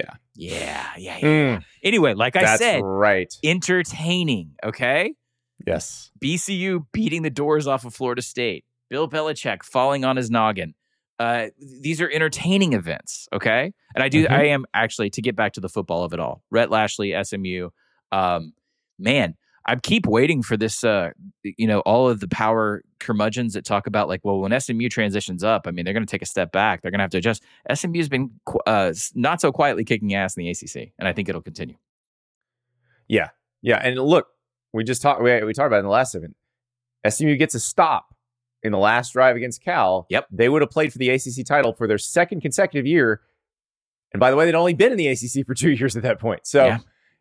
Yeah. Anyway, like I said, right. Entertaining, okay? Yes. BCU beating the doors off of Florida State. Bill Belichick falling on his noggin. These are entertaining events, okay? And I am actually, to get back to the football of it all, Rhett Lashlee, SMU, man, I keep waiting for this, all of the power curmudgeons that talk about like, well, when SMU transitions up, I mean, they're going to take a step back. They're going to have to adjust. SMU has been not so quietly kicking ass in the ACC, and I think it'll continue. Yeah. And look, we talked about it in the last segment. SMU gets a stop in the last drive against Cal. Yep. They would have played for the ACC title for their second consecutive year. And by the way, they'd only been in the ACC for 2 years at that point. So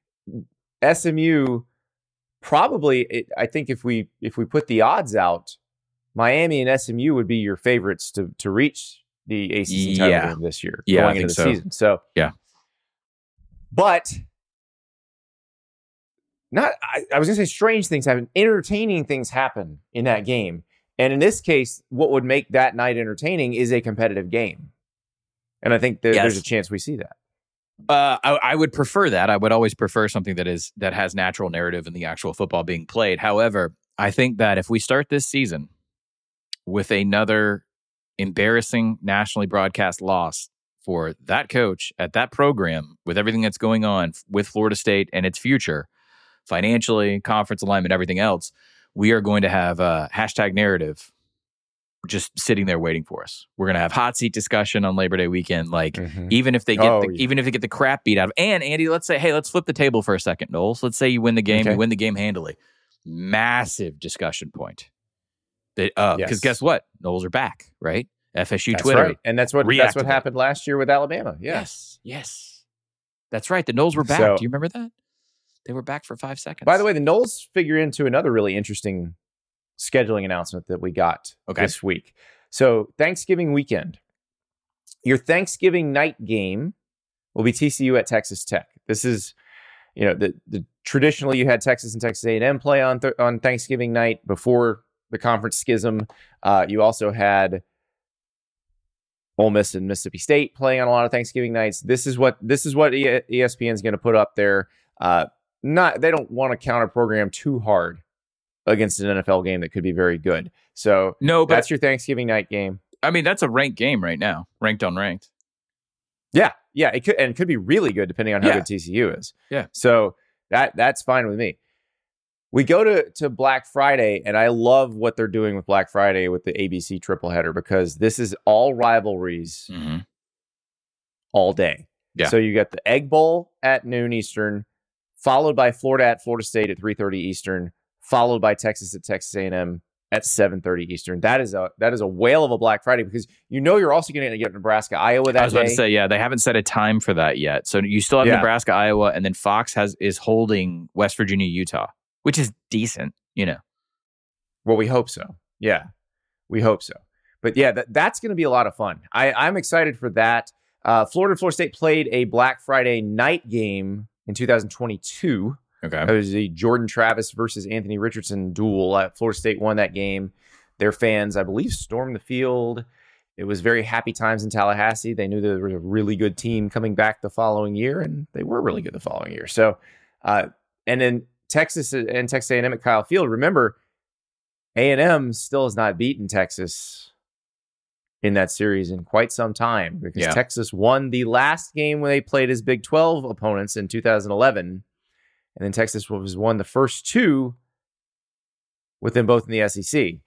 SMU probably, I think if we put the odds out, Miami and SMU would be your favorites to reach the ACC title game this year going into the season. So but I was going to say strange things happen. Entertaining things happen in that game. And in this case, what would make that night entertaining is a competitive game. And I think there's a chance we see that. I would prefer that. I would always prefer something that has natural narrative in the actual football being played. However, I think that if we start this season with another embarrassing nationally broadcast loss for that coach at that program, with everything that's going on with Florida State and its future, financially, conference alignment, everything else, we are going to have a hashtag narrative just sitting there waiting for us. We're gonna have hot seat discussion on Labor Day weekend. Like even if they get even if they get the crap beat out of. And Andy, let's say, hey, let's flip the table for a second, Knowles. Let's say you win the game, you win the game handily. Massive discussion point. Because guess what? Knowles are back, right? FSU that's Twitter, right. And that's what happened last year with Alabama. Yes, that's right. The Knowles were back. Do you remember that? They were back for 5 seconds. By the way, the Knowles figure into another really interesting scheduling announcement that we got this week. So Thanksgiving weekend, your Thanksgiving night game will be TCU at Texas Tech. This is, the traditionally you had Texas and Texas A&M play on Thanksgiving night before the conference schism. You also had Ole Miss and Mississippi State playing on a lot of Thanksgiving nights. This is what ESPN is going to put up there. They don't want to counter program too hard against an NFL game that could be very good. So that's your Thanksgiving night game. I mean, that's a ranked game right now, ranked on ranked. Yeah, it could be really good depending on how good TCU is. Yeah, so that's fine with me. We go to Black Friday, and I love what they're doing with Black Friday with the ABC triple header, because this is all rivalries all day. Yeah. So you got the Egg Bowl at noon Eastern, followed by Florida at Florida State at 3:30 Eastern, followed by Texas at Texas A&M at 7:30 Eastern. That is a whale of a Black Friday, because you're also going to get Nebraska, Iowa that day. I was about to say, they haven't set a time for that yet. So you still have Nebraska, Iowa, and then Fox is holding West Virginia, Utah, which is decent, Well, we hope so. Yeah, we hope so. But that's going to be a lot of fun. I'm excited for that. Florida and Florida State played a Black Friday night game in 2022. Okay. It was the Jordan Travis versus Anthony Richardson duel. Florida State won that game. Their fans, I believe, stormed the field. It was very happy times in Tallahassee. They knew there was a really good team coming back the following year, and they were really good the following year. So, and then Texas and Texas A&M at Kyle Field. Remember, A&M still has not beaten Texas in that series in quite some time, because Texas won the last game when they played as Big 12 opponents in 2011. And then Texas was won the first two with them both in the SEC.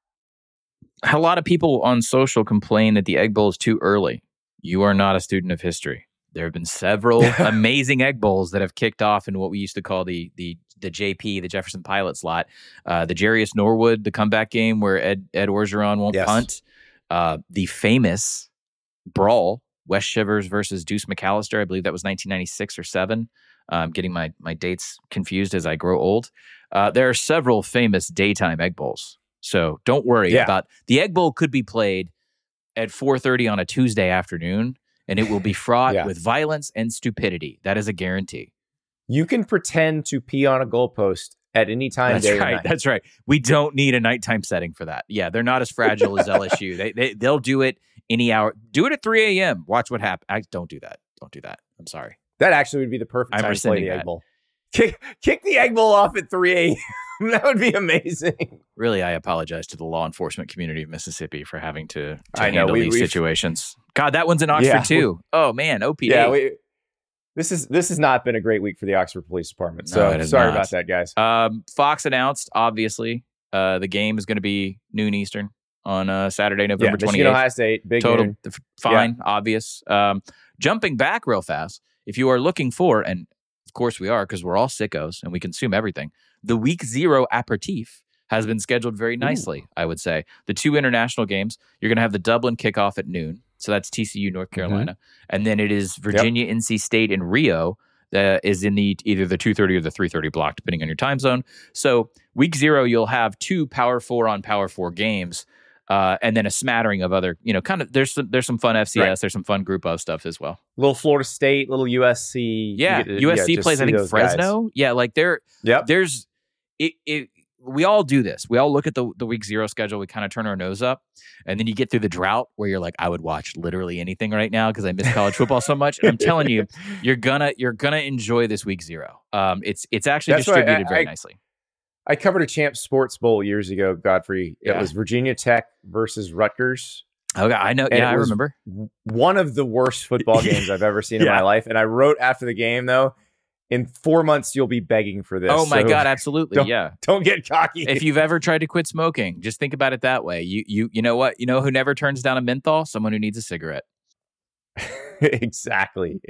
A lot of people on social complain that the Egg Bowl is too early. You are not a student of history. There have been several amazing Egg Bowls that have kicked off in what we used to call the JP, the Jefferson Pilot slot. The Jarius Norwood, the comeback game where Ed Orgeron won't punt. The famous brawl, Wes Shivers versus Deuce McAllister. I believe that was 1996 or 7. I'm getting my dates confused as I grow old. There are several famous daytime Egg Bowls. So don't worry about the Egg Bowl. Could be played at 4:30 on a Tuesday afternoon, and it will be fraught with violence and stupidity. That is a guarantee. You can pretend to pee on a goalpost at any time. That's right. We don't need a nighttime setting for that. Yeah, they're not as fragile as LSU. They'll do it any hour. Do it at 3 a.m. Watch what happens. Don't do that. Don't do that. I'm sorry. That actually would be the perfect time to play the Egg Bowl. Kick the Egg Bowl off at 3 a.m. That would be amazing. Really, I apologize to the law enforcement community of Mississippi for having to handle these situations. God, that one's in Oxford too. Oh man, OPD. Yeah, this has not been a great week for the Oxford Police Department. So sorry about that, guys. Fox announced, obviously, the game is going to be noon Eastern on Saturday, November 28th. Michigan, Ohio State, big total, noon. Fine, obvious. Jumping back real fast, if you are looking for, and of course we are because we're all sickos and we consume everything, the Week 0 aperitif has been scheduled very nicely, I would say. The two international games, you're going to have the Dublin kickoff at noon. So that's TCU, North Carolina. And then it is Virginia, NC State, and Rio that is in either the 2:30 or the 3:30 block, depending on your time zone. So Week 0, you'll have two Power 4 on Power 4 games. And then a smattering of other, there's some fun FCS, there's some fun Group of stuff as well. Little Florida State, little USC. Yeah, USC plays, I think, Fresno. Guys. Yeah, like there's we all do this. We all look at the week 0 schedule. We kind of turn our nose up, and then you get through the drought where you're like, I would watch literally anything right now because I miss college football so much. And I'm telling you, you're gonna enjoy this week 0. It's actually distributed very nicely. I covered a Champs Sports Bowl years ago, Godfrey. It was Virginia Tech versus Rutgers. Okay, I know. Yeah, I remember. One of the worst football games I've ever seen in my life. And I wrote after the game, though, in 4 months, you'll be begging for this. Oh, my God, absolutely. Don't get cocky. If you've ever tried to quit smoking, just think about it that way. You know what? You know who never turns down a menthol? Someone who needs a cigarette. Exactly.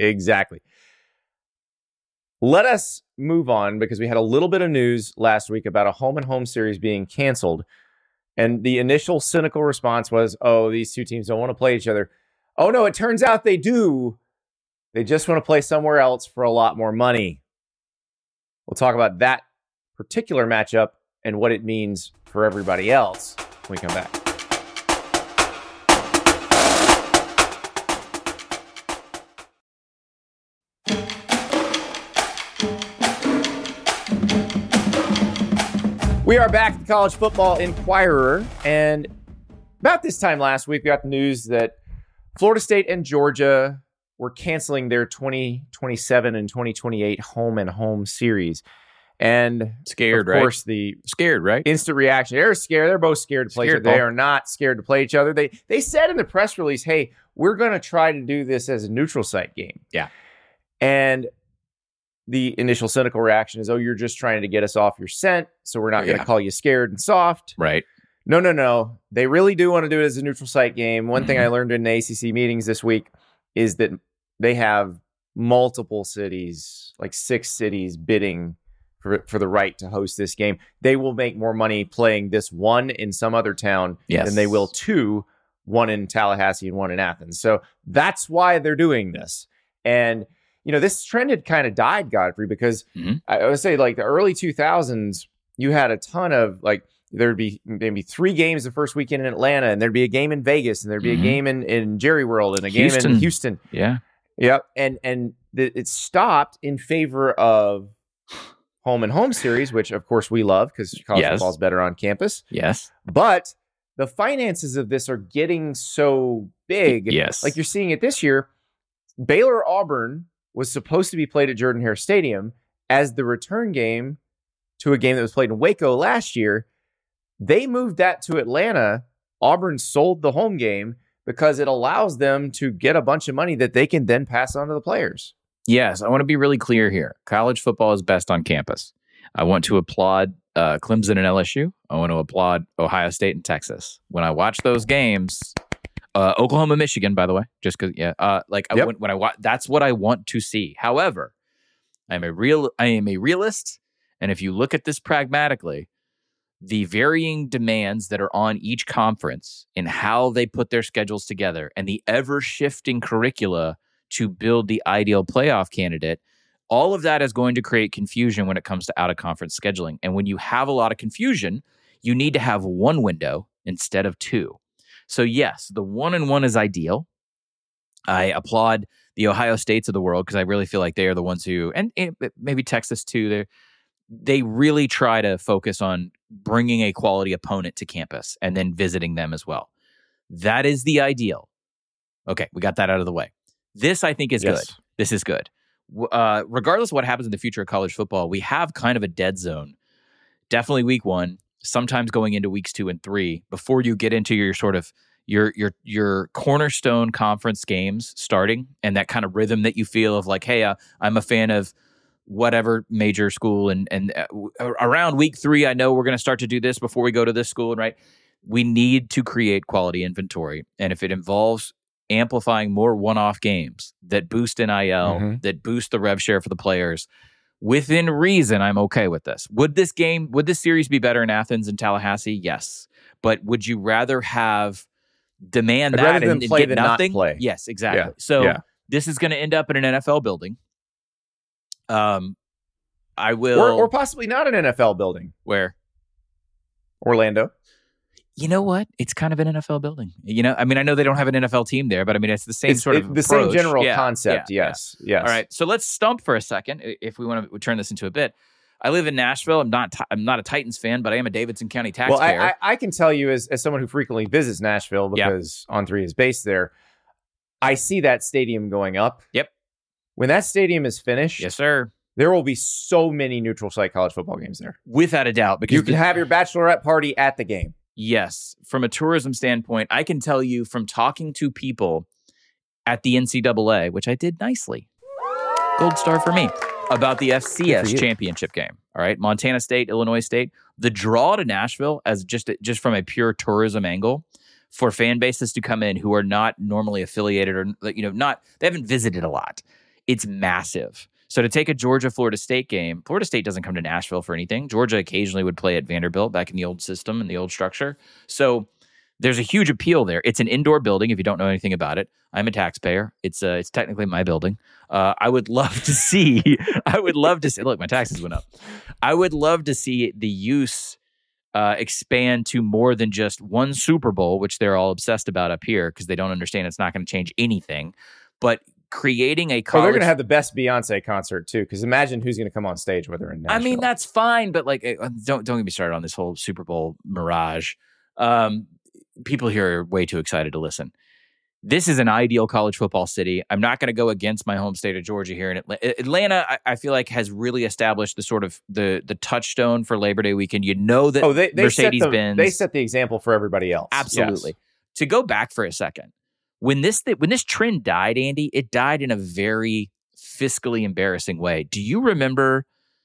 Let us move on because we had a little bit of news last week about a home and home series being canceled. And the initial cynical response was, oh, these two teams don't want to play each other. Oh, no, it turns out they do. They just want to play somewhere else for a lot more money. We'll talk about that particular matchup and what it means for everybody else when we come back. We are back at the College Football Inquirer, and about this time last week, we got the news that Florida State and Georgia were canceling their 2027 and 2028 home and home series. And scared, of course, the instant reaction. They're scared. They're both scared to play each other. They are not scared to play each other. They said in the press release, hey, we're going to try to do this as a neutral site game. Yeah. And the initial cynical reaction is, oh, you're just trying to get us off your scent, so we're not going to call you scared and soft. Right. No. They really do want to do it as a neutral site game. One thing I learned in the ACC meetings this week is that they have multiple cities, like 6 cities, bidding for the right to host this game. They will make more money playing this one in some other town than they will 2, one in Tallahassee and one in Athens. So that's why they're doing this. And this trend had kind of died, Godfrey, because I would say like the early 2000s, you had a ton of there'd be maybe 3 games the first weekend in Atlanta, and there'd be a game in Vegas, and there'd be a game in Jerry World, and a game in Houston. Yeah. Yep. And it stopped in favor of home and home series, which of course we love because college football is better on campus. Yes. But the finances of this are getting so big. Yes. Like you're seeing it this year. Baylor Auburn was supposed to be played at Jordan-Hare Stadium as the return game to a game that was played in Waco last year. They moved that to Atlanta. Auburn sold the home game because it allows them to get a bunch of money that they can then pass on to the players. Yes, I want to be really clear here. College football is best on campus. I want to applaud Clemson and LSU. I want to applaud Ohio State and Texas. When I watch those games, Oklahoma, Michigan, by the way, just because, when I watch, that's what I want to see. However, I am a realist, and if you look at this pragmatically, the varying demands that are on each conference and how they put their schedules together, and the ever-shifting curricula to build the ideal playoff candidate, all of that is going to create confusion when it comes to out-of-conference scheduling. And when you have a lot of confusion, you need to have one window instead of 2. So yes, the 1-and-1 is ideal. I applaud the Ohio States of the world because I really feel like they are the ones who, and maybe Texas too, they really try to focus on bringing a quality opponent to campus and then visiting them as well. That is the ideal. Okay, we got that out of the way. This, I think, is good. This is good. Regardless of what happens in the future of college football, we have kind of a dead zone. Definitely week 1, sometimes going into weeks 2 and 3, before you get into your sort of your cornerstone conference games starting, and that kind of rhythm that you feel of like, hey, I'm a fan of whatever major school, and around week 3, I know we're going to start to do this before we go to this school, and right, we need to create quality inventory, and if it involves amplifying more one-off games that boost NIL, that boost the rev share for the players, within reason, I'm okay with this. Would this series be better in Athens and Tallahassee? Yes, but would you rather demand that and get nothing? Yes, exactly. Yeah. So this is going to end up in an NFL building. I will, or possibly not an NFL building. Where? Orlando. You know what? It's kind of an NFL building. I mean, I know they don't have an NFL team there, but I mean, it's the same the same general concept. Yes. All right. So let's stump for a second if we want to turn this into a bit. I live in Nashville. I'm not a Titans fan, but I am a Davidson County taxpayer. Well, I can tell you as someone who frequently visits Nashville because On3 is based there, I see that stadium going up. Yep. When that stadium is finished, yes, sir, there will be so many neutral site college football games there. Without a doubt. Because you can have your bachelorette party at the game. Yes. From a tourism standpoint, I can tell you from talking to people at the NCAA, which I did nicely, gold star for me, about the FCS championship game. All right. Montana State, Illinois State, the draw to Nashville as just from a pure tourism angle for fan bases to come in who are not normally affiliated or, they haven't visited a lot. It's massive. So to take a Georgia-Florida State game, Florida State doesn't come to Nashville for anything. Georgia occasionally would play at Vanderbilt back in the old system and the old structure. So there's a huge appeal there. It's an indoor building if you don't know anything about it. I'm a taxpayer. It's technically my building. I would love to see, look, my taxes went up. I would love to see the use expand to more than just one Super Bowl, which they're all obsessed about up here because they don't understand it's not going to change anything. But creating a college... they're going to have the best Beyonce concert, too, because imagine who's going to come on stage when they're in Nashville. I mean, that's fine, but like, don't get me started on this whole Super Bowl mirage. People here are way too excited to listen. This is an ideal college football city. I'm not going to go against my home state of Georgia here. In Atlanta, I feel like has really established the sort of the touchstone for Labor Day weekend. You know that Mercedes-Benz... They set the example for everybody else. Absolutely. Yes. To go back for a second, when this trend died, Andy, it died in a very fiscally embarrassing way. Do you remember,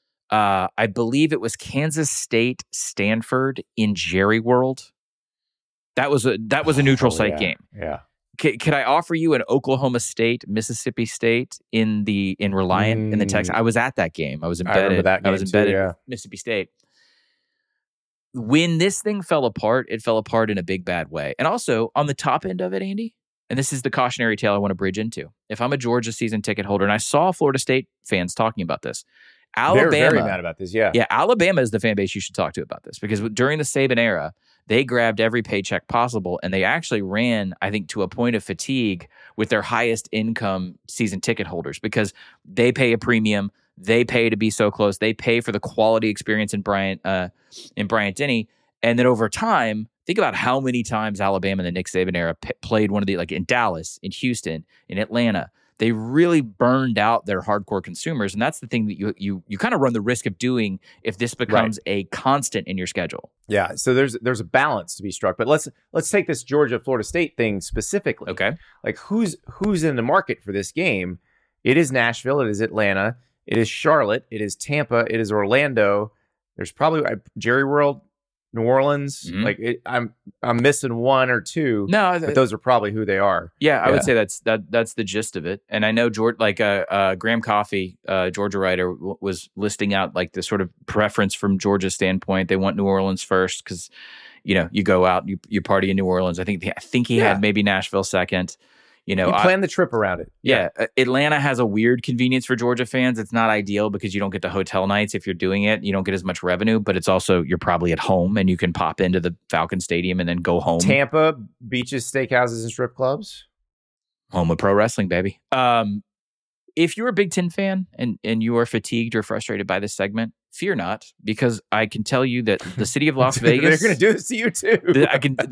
I believe it was Kansas State, Stanford in Jerry World? That was a neutral site game. Yeah. Could I offer you an Oklahoma State, Mississippi State in Reliant in the Texas? I was at that game. I was embedded. I was embedded in Mississippi State. When this thing fell apart, it fell apart in a big bad way. And also on the top end of it, Andy, and this is the cautionary tale I want to bridge into. If I'm a Georgia season ticket holder, and I saw Florida State fans talking about this, Alabama, they're very mad about this. Yeah, Alabama is the fan base you should talk to about this because during the Saban era, they grabbed every paycheck possible, and they actually ran, I think, to a point of fatigue with their highest income season ticket holders because they pay a premium, they pay to be so close, they pay for the quality experience in Bryant-Denny, and then over time, think about how many times Alabama in the Nick Saban era played one of the, like in Dallas, in Houston, in Atlanta. They really burned out their hardcore consumers, and that's the thing that you kind of run the risk of doing if this becomes a constant in your schedule. Yeah, so there's a balance to be struck, but let's take this Georgia-Florida State thing specifically. Okay, like who's in the market for this game? It is Nashville, it is Atlanta, it is Charlotte, it is Tampa, it is Orlando. There's probably Jerry World, New Orleans. Mm-hmm. I'm missing one or two. No, but those are probably who they are. Yeah, I would say that's the gist of it. And I know Graham Coffey, Georgia writer, was listing out like the sort of preference from Georgia's standpoint. They want New Orleans first because you go out, you party in New Orleans. I think he had maybe Nashville second. You plan the trip around it. Yeah. Atlanta has a weird convenience for Georgia fans. It's not ideal because you don't get the hotel nights if you're doing it. You don't get as much revenue, but it's also, you're probably at home and you can pop into the Falcon Stadium and then go home. Tampa, beaches, steakhouses, and strip clubs. Home of pro wrestling, baby. If you're a Big Ten fan and you are fatigued or frustrated by this segment, fear not, because I can tell you that the city of Las Vegas... They're going to do this to you too.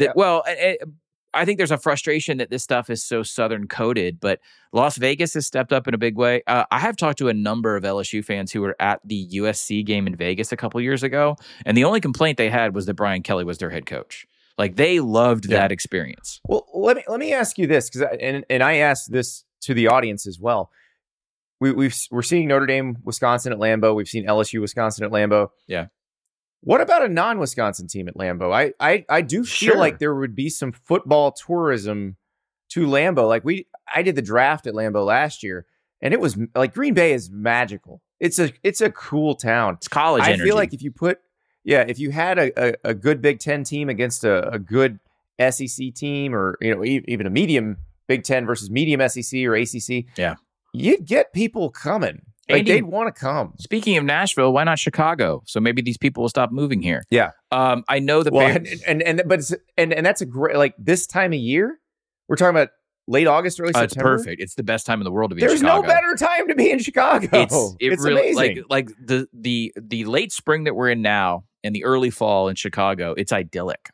I think there's a frustration that this stuff is so Southern coded, but Las Vegas has stepped up in a big way. I have talked to a number of LSU fans who were at the USC game in Vegas a couple years ago, and the only complaint they had was that Brian Kelly was their head coach. Like they loved that experience. Well, let me ask you this, because I asked this to the audience as well. We're seeing Notre Dame, Wisconsin at Lambeau. We've seen LSU, Wisconsin at Lambeau. Yeah. What about a non-Wisconsin team at Lambeau? I do feel like there would be some football tourism to Lambeau. Like I did the draft at Lambeau last year, and it was like Green Bay is magical. It's a cool town. It's college energy. I feel like if you had a good Big Ten team against a good SEC team, or even a medium Big Ten versus medium SEC or ACC, you'd get people coming. Like they'd want to come. Speaking of Nashville, why not Chicago? So maybe these people will stop moving here. Yeah. I know the and that's a great, like this time of year, we're talking about late August, early September. It's perfect. It's the best time in the world to be in There's Chicago. no better time to be in Chicago. It's really amazing. like the late spring that we're in now and the early fall in Chicago. It's idyllic.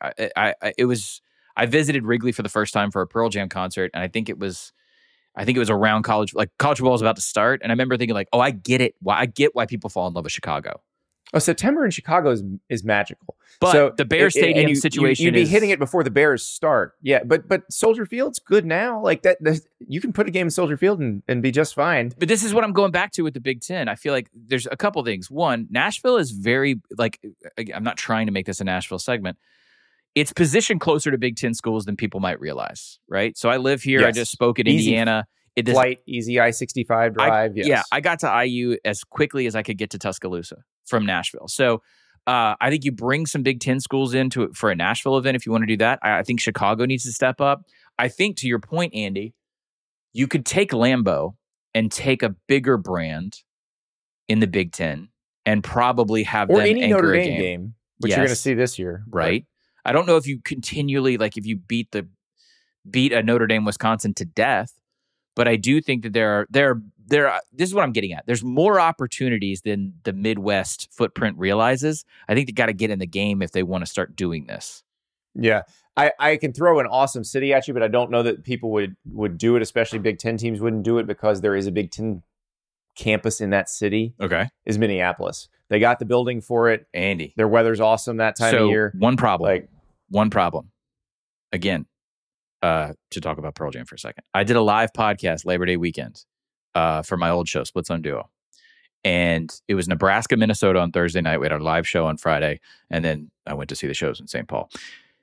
I visited Wrigley for the first time for a Pearl Jam concert, and I think it was around college football was about to start, and I remember thinking like, oh, I get it. I get why people fall in love with Chicago. Oh, September in Chicago is magical. But so the Bears Stadium situation, you'd be hitting it before the Bears start. Yeah, but Soldier Field's good now. Like that, you can put a game in Soldier Field and be just fine. But this is what I'm going back to with the Big Ten. I feel like there's a couple things. One, Nashville is very I'm not trying to make this a Nashville segment. It's positioned closer to Big Ten schools than people might realize, right? So I live here. Yes. I just spoke at Indiana. Easy I-65 drive. Yes. Yeah, I got to IU as quickly as I could get to Tuscaloosa from Nashville. So I think you bring some Big Ten schools into for a Nashville event if you want to do that. I think Chicago needs to step up. I think, to your point, Andy, you could take Lambeau and take a bigger brand in the Big Ten and probably have them any anchor Notre a Dame game, which you're going to see this year, right? I don't know if you continually if you beat a Notre Dame Wisconsin to death. But I do think that there are. This is what I'm getting at. There's more opportunities than the Midwest footprint realizes. I think they got to get in the game if they want to start doing this. Yeah, I can throw an awesome city at you, but I don't know that people would do it. Especially Big Ten teams wouldn't do it because there is a Big Ten campus in that city. Okay, is Minneapolis. They got the building for it. Andy, their weather's awesome that time of year. One problem. Again. To talk about Pearl Jam for a second. I did a live podcast Labor Day weekend for my old show, Split Zone Duo. And it was Nebraska, Minnesota on Thursday night. We had our live show on Friday. And then I went to see the shows in St. Paul.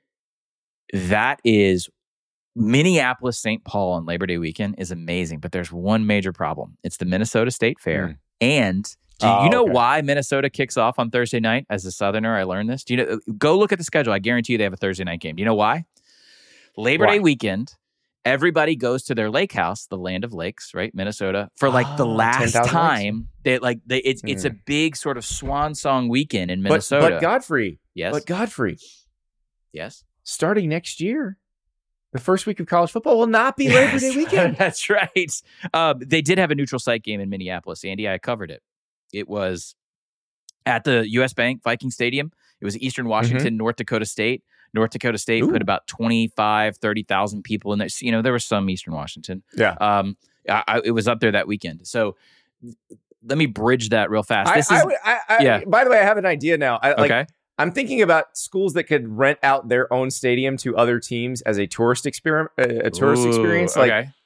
That is Minneapolis, St. Paul on Labor Day weekend is amazing. But there's one major problem. It's the Minnesota State Fair. And do you know why Minnesota kicks off on Thursday night? As a Southerner, I learned this. Do you know? Go look at the schedule. I guarantee you they have a Thursday night game. Do you know why? Labor Day weekend, everybody goes to their lake house, the land of lakes, right? Minnesota, for the last time. It's a big sort of swan song weekend in Minnesota. But Godfrey. Yes. But Godfrey. Yes. Starting next year, the first week of college football will not be Labor Day weekend. That's right. They did have a neutral site game in Minneapolis. Andy, I covered it. It was at the U.S. Bank Viking Stadium. It was Eastern Washington, North Dakota State. North Dakota State put about 30,000 people in there. You know, there was some Eastern Washington. Yeah. It was up there that weekend. So let me bridge that real fast. By the way, I have an idea now. Okay. I'm thinking about schools that could rent out their own stadium to other teams as a tourist experience. Experience.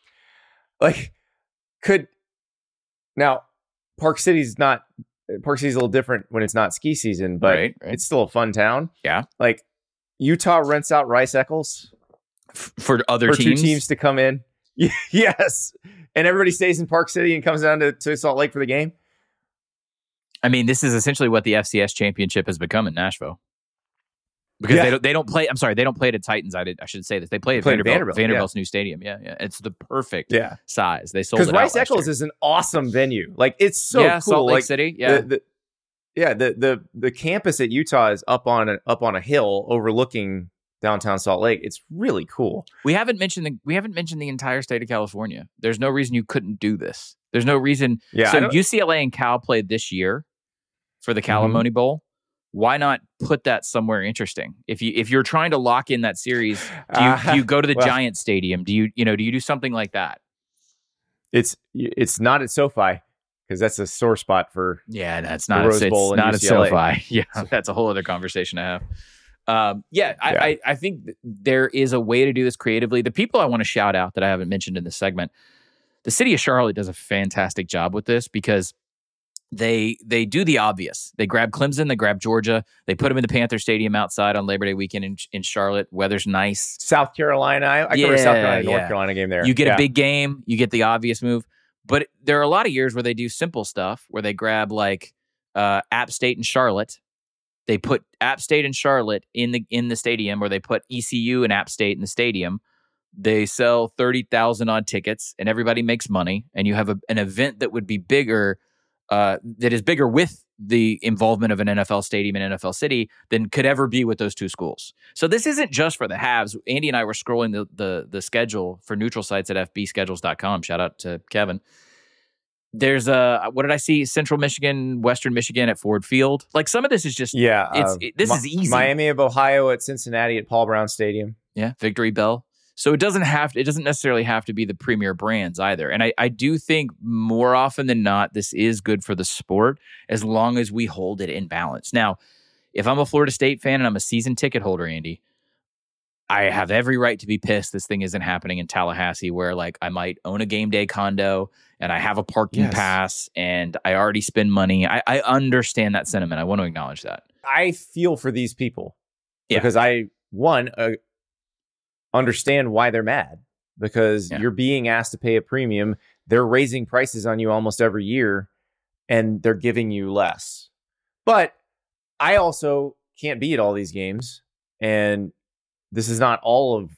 Park City's a little different when it's not ski season, but it's still a fun town. Yeah. Like, Utah rents out Rice Eccles for teams? 2 teams to come in. Yes. And everybody stays in Park City and comes down to Salt Lake for the game. I mean, this is essentially what the FCS championship has become in Nashville. Because they don't play. I'm sorry, they don't play at Titans. I should say this. They play at Vanderbilt's new stadium. Yeah. It's the perfect size. They sold it out because Rice Eccles is an awesome venue. Like, it's so cool. Salt Lake City. Yeah. The campus at Utah is up on a hill overlooking downtown Salt Lake. It's really cool. We haven't mentioned the entire state of California. There's no reason you couldn't do this. There's no reason. Yeah, so UCLA and Cal played this year for the Calamoni Bowl. Why not put that somewhere interesting? If you're trying to lock in that series, do you go to the Giant Stadium? Do you do something like that? It's not at SoFi. Because that's a sore spot for that's not Rose Bowl. It's not at SoFi. Yeah, that's a whole other conversation to have. I think there is a way to do this creatively. The people I want to shout out that I haven't mentioned in this segment, the city of Charlotte does a fantastic job with this because they do the obvious. They grab Clemson, they grab Georgia, they put them in the Panther Stadium outside on Labor Day weekend in Charlotte. Weather's nice. South Carolina. I covered South Carolina, North Carolina game there. You get a big game, you get the obvious move. But there are a lot of years where they do simple stuff, where they grab App State and Charlotte. They put App State and Charlotte in the stadium, or they put ECU and App State in the stadium. They sell 30,000 odd tickets, and everybody makes money. And you have an event that would be bigger, that is bigger with the involvement of an NFL stadium in NFL City than could ever be with those two schools. So this isn't just for the haves. Andy and I were scrolling the schedule for neutral sites at fbschedules.com. Shout out to Kevin. There's what did I see? Central Michigan, Western Michigan at Ford Field. Like some of this is just, this is easy. Miami of Ohio at Cincinnati at Paul Brown Stadium. Yeah, Victory Bell. So it doesn't necessarily have to be the premier brands either. And I do think more often than not, this is good for the sport as long as we hold it in balance. Now, if I'm a Florida State fan and I'm a season ticket holder, Andy, I have every right to be pissed this thing isn't happening in Tallahassee, where like I might own a game day condo and I have a parking pass and I already spend money. I understand that sentiment. I want to acknowledge that. I feel for these people because understand why they're mad, because you're being asked to pay a premium. They're raising prices on you almost every year and they're giving you less. But I also can't be at all these games. And this is not all of,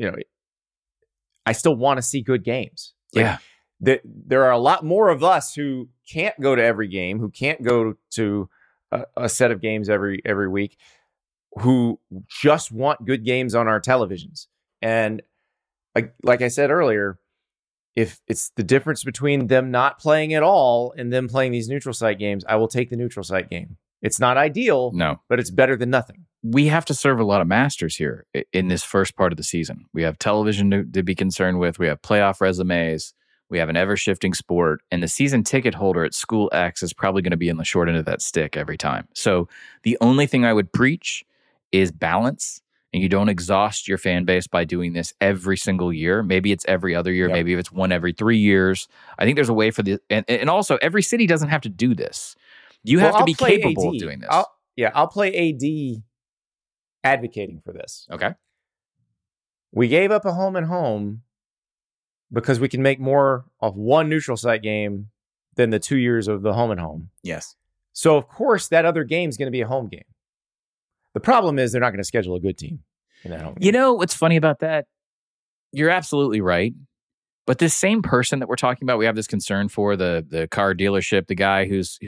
I still want to see good games. Yeah. There are a lot more of us who can't go to every game, who can't go to a set of games every week, who just want good games on our televisions. And like I said earlier, if it's the difference between them not playing at all and them playing these neutral site games, I will take the neutral site game. It's not ideal, but it's better than nothing. We have to serve a lot of masters here in this first part of the season. We have television to be concerned with. We have playoff resumes. We have an ever-shifting sport. And the season ticket holder at School X is probably going to be in the short end of that stick every time. So the only thing I would preach is balance. And you don't exhaust your fan base by doing this every single year. Maybe it's every other year. Maybe if it's one every 3 years. I think there's a way for the... And also, every city doesn't have to do this. You have to be capable of doing this. I'll play AD advocating for this. Okay. We gave up a home and home because we can make more of one neutral site game than the 2 years of the home and home. Yes. So, of course, that other game is going to be a home game. The problem is they're not going to schedule a good team in that home game. You know what's funny about that? You're absolutely right. But this same person that we're talking about, we have this concern for the car dealership, the guy who's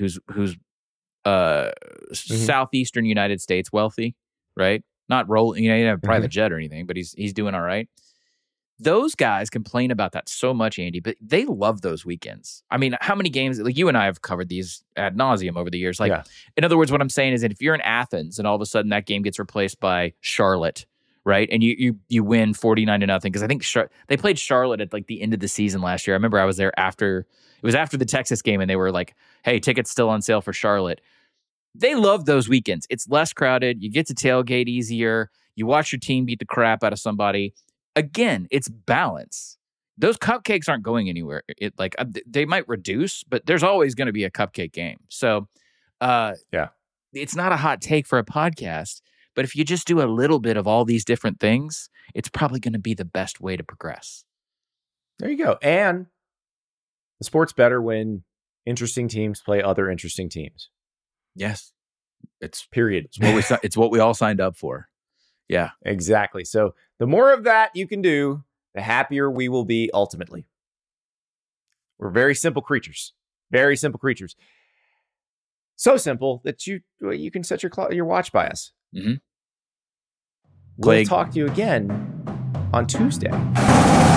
southeastern United States wealthy, right? Not rolling, he didn't have a private jet or anything, but he's doing all right. Those guys complain about that so much, Andy, but they love those weekends. I mean, how many games, like you and I have covered these ad nauseum over the years. Like, in other words, what I'm saying is that if you're in Athens and all of a sudden that game gets replaced by Charlotte, right? And you win 49-0, because I think they played Charlotte at like the end of the season last year. I remember I was there after the Texas game and they were like, hey, tickets still on sale for Charlotte. They love those weekends. It's less crowded. You get to tailgate easier. You watch your team beat the crap out of somebody. Again, it's balance. Those cupcakes aren't going anywhere. They might reduce, but there's always going to be a cupcake game. So, it's not a hot take for a podcast, but if you just do a little bit of all these different things, it's probably going to be the best way to progress. There you go. And the sport's better when interesting teams play other interesting teams. Yes. It's what we all signed up for. Yeah, exactly. So the more of that you can do, the happier we will be ultimately. We're very simple creatures. Very simple creatures. So simple that you can set your watch by us. Mm-hmm. We'll talk to you again on Tuesday.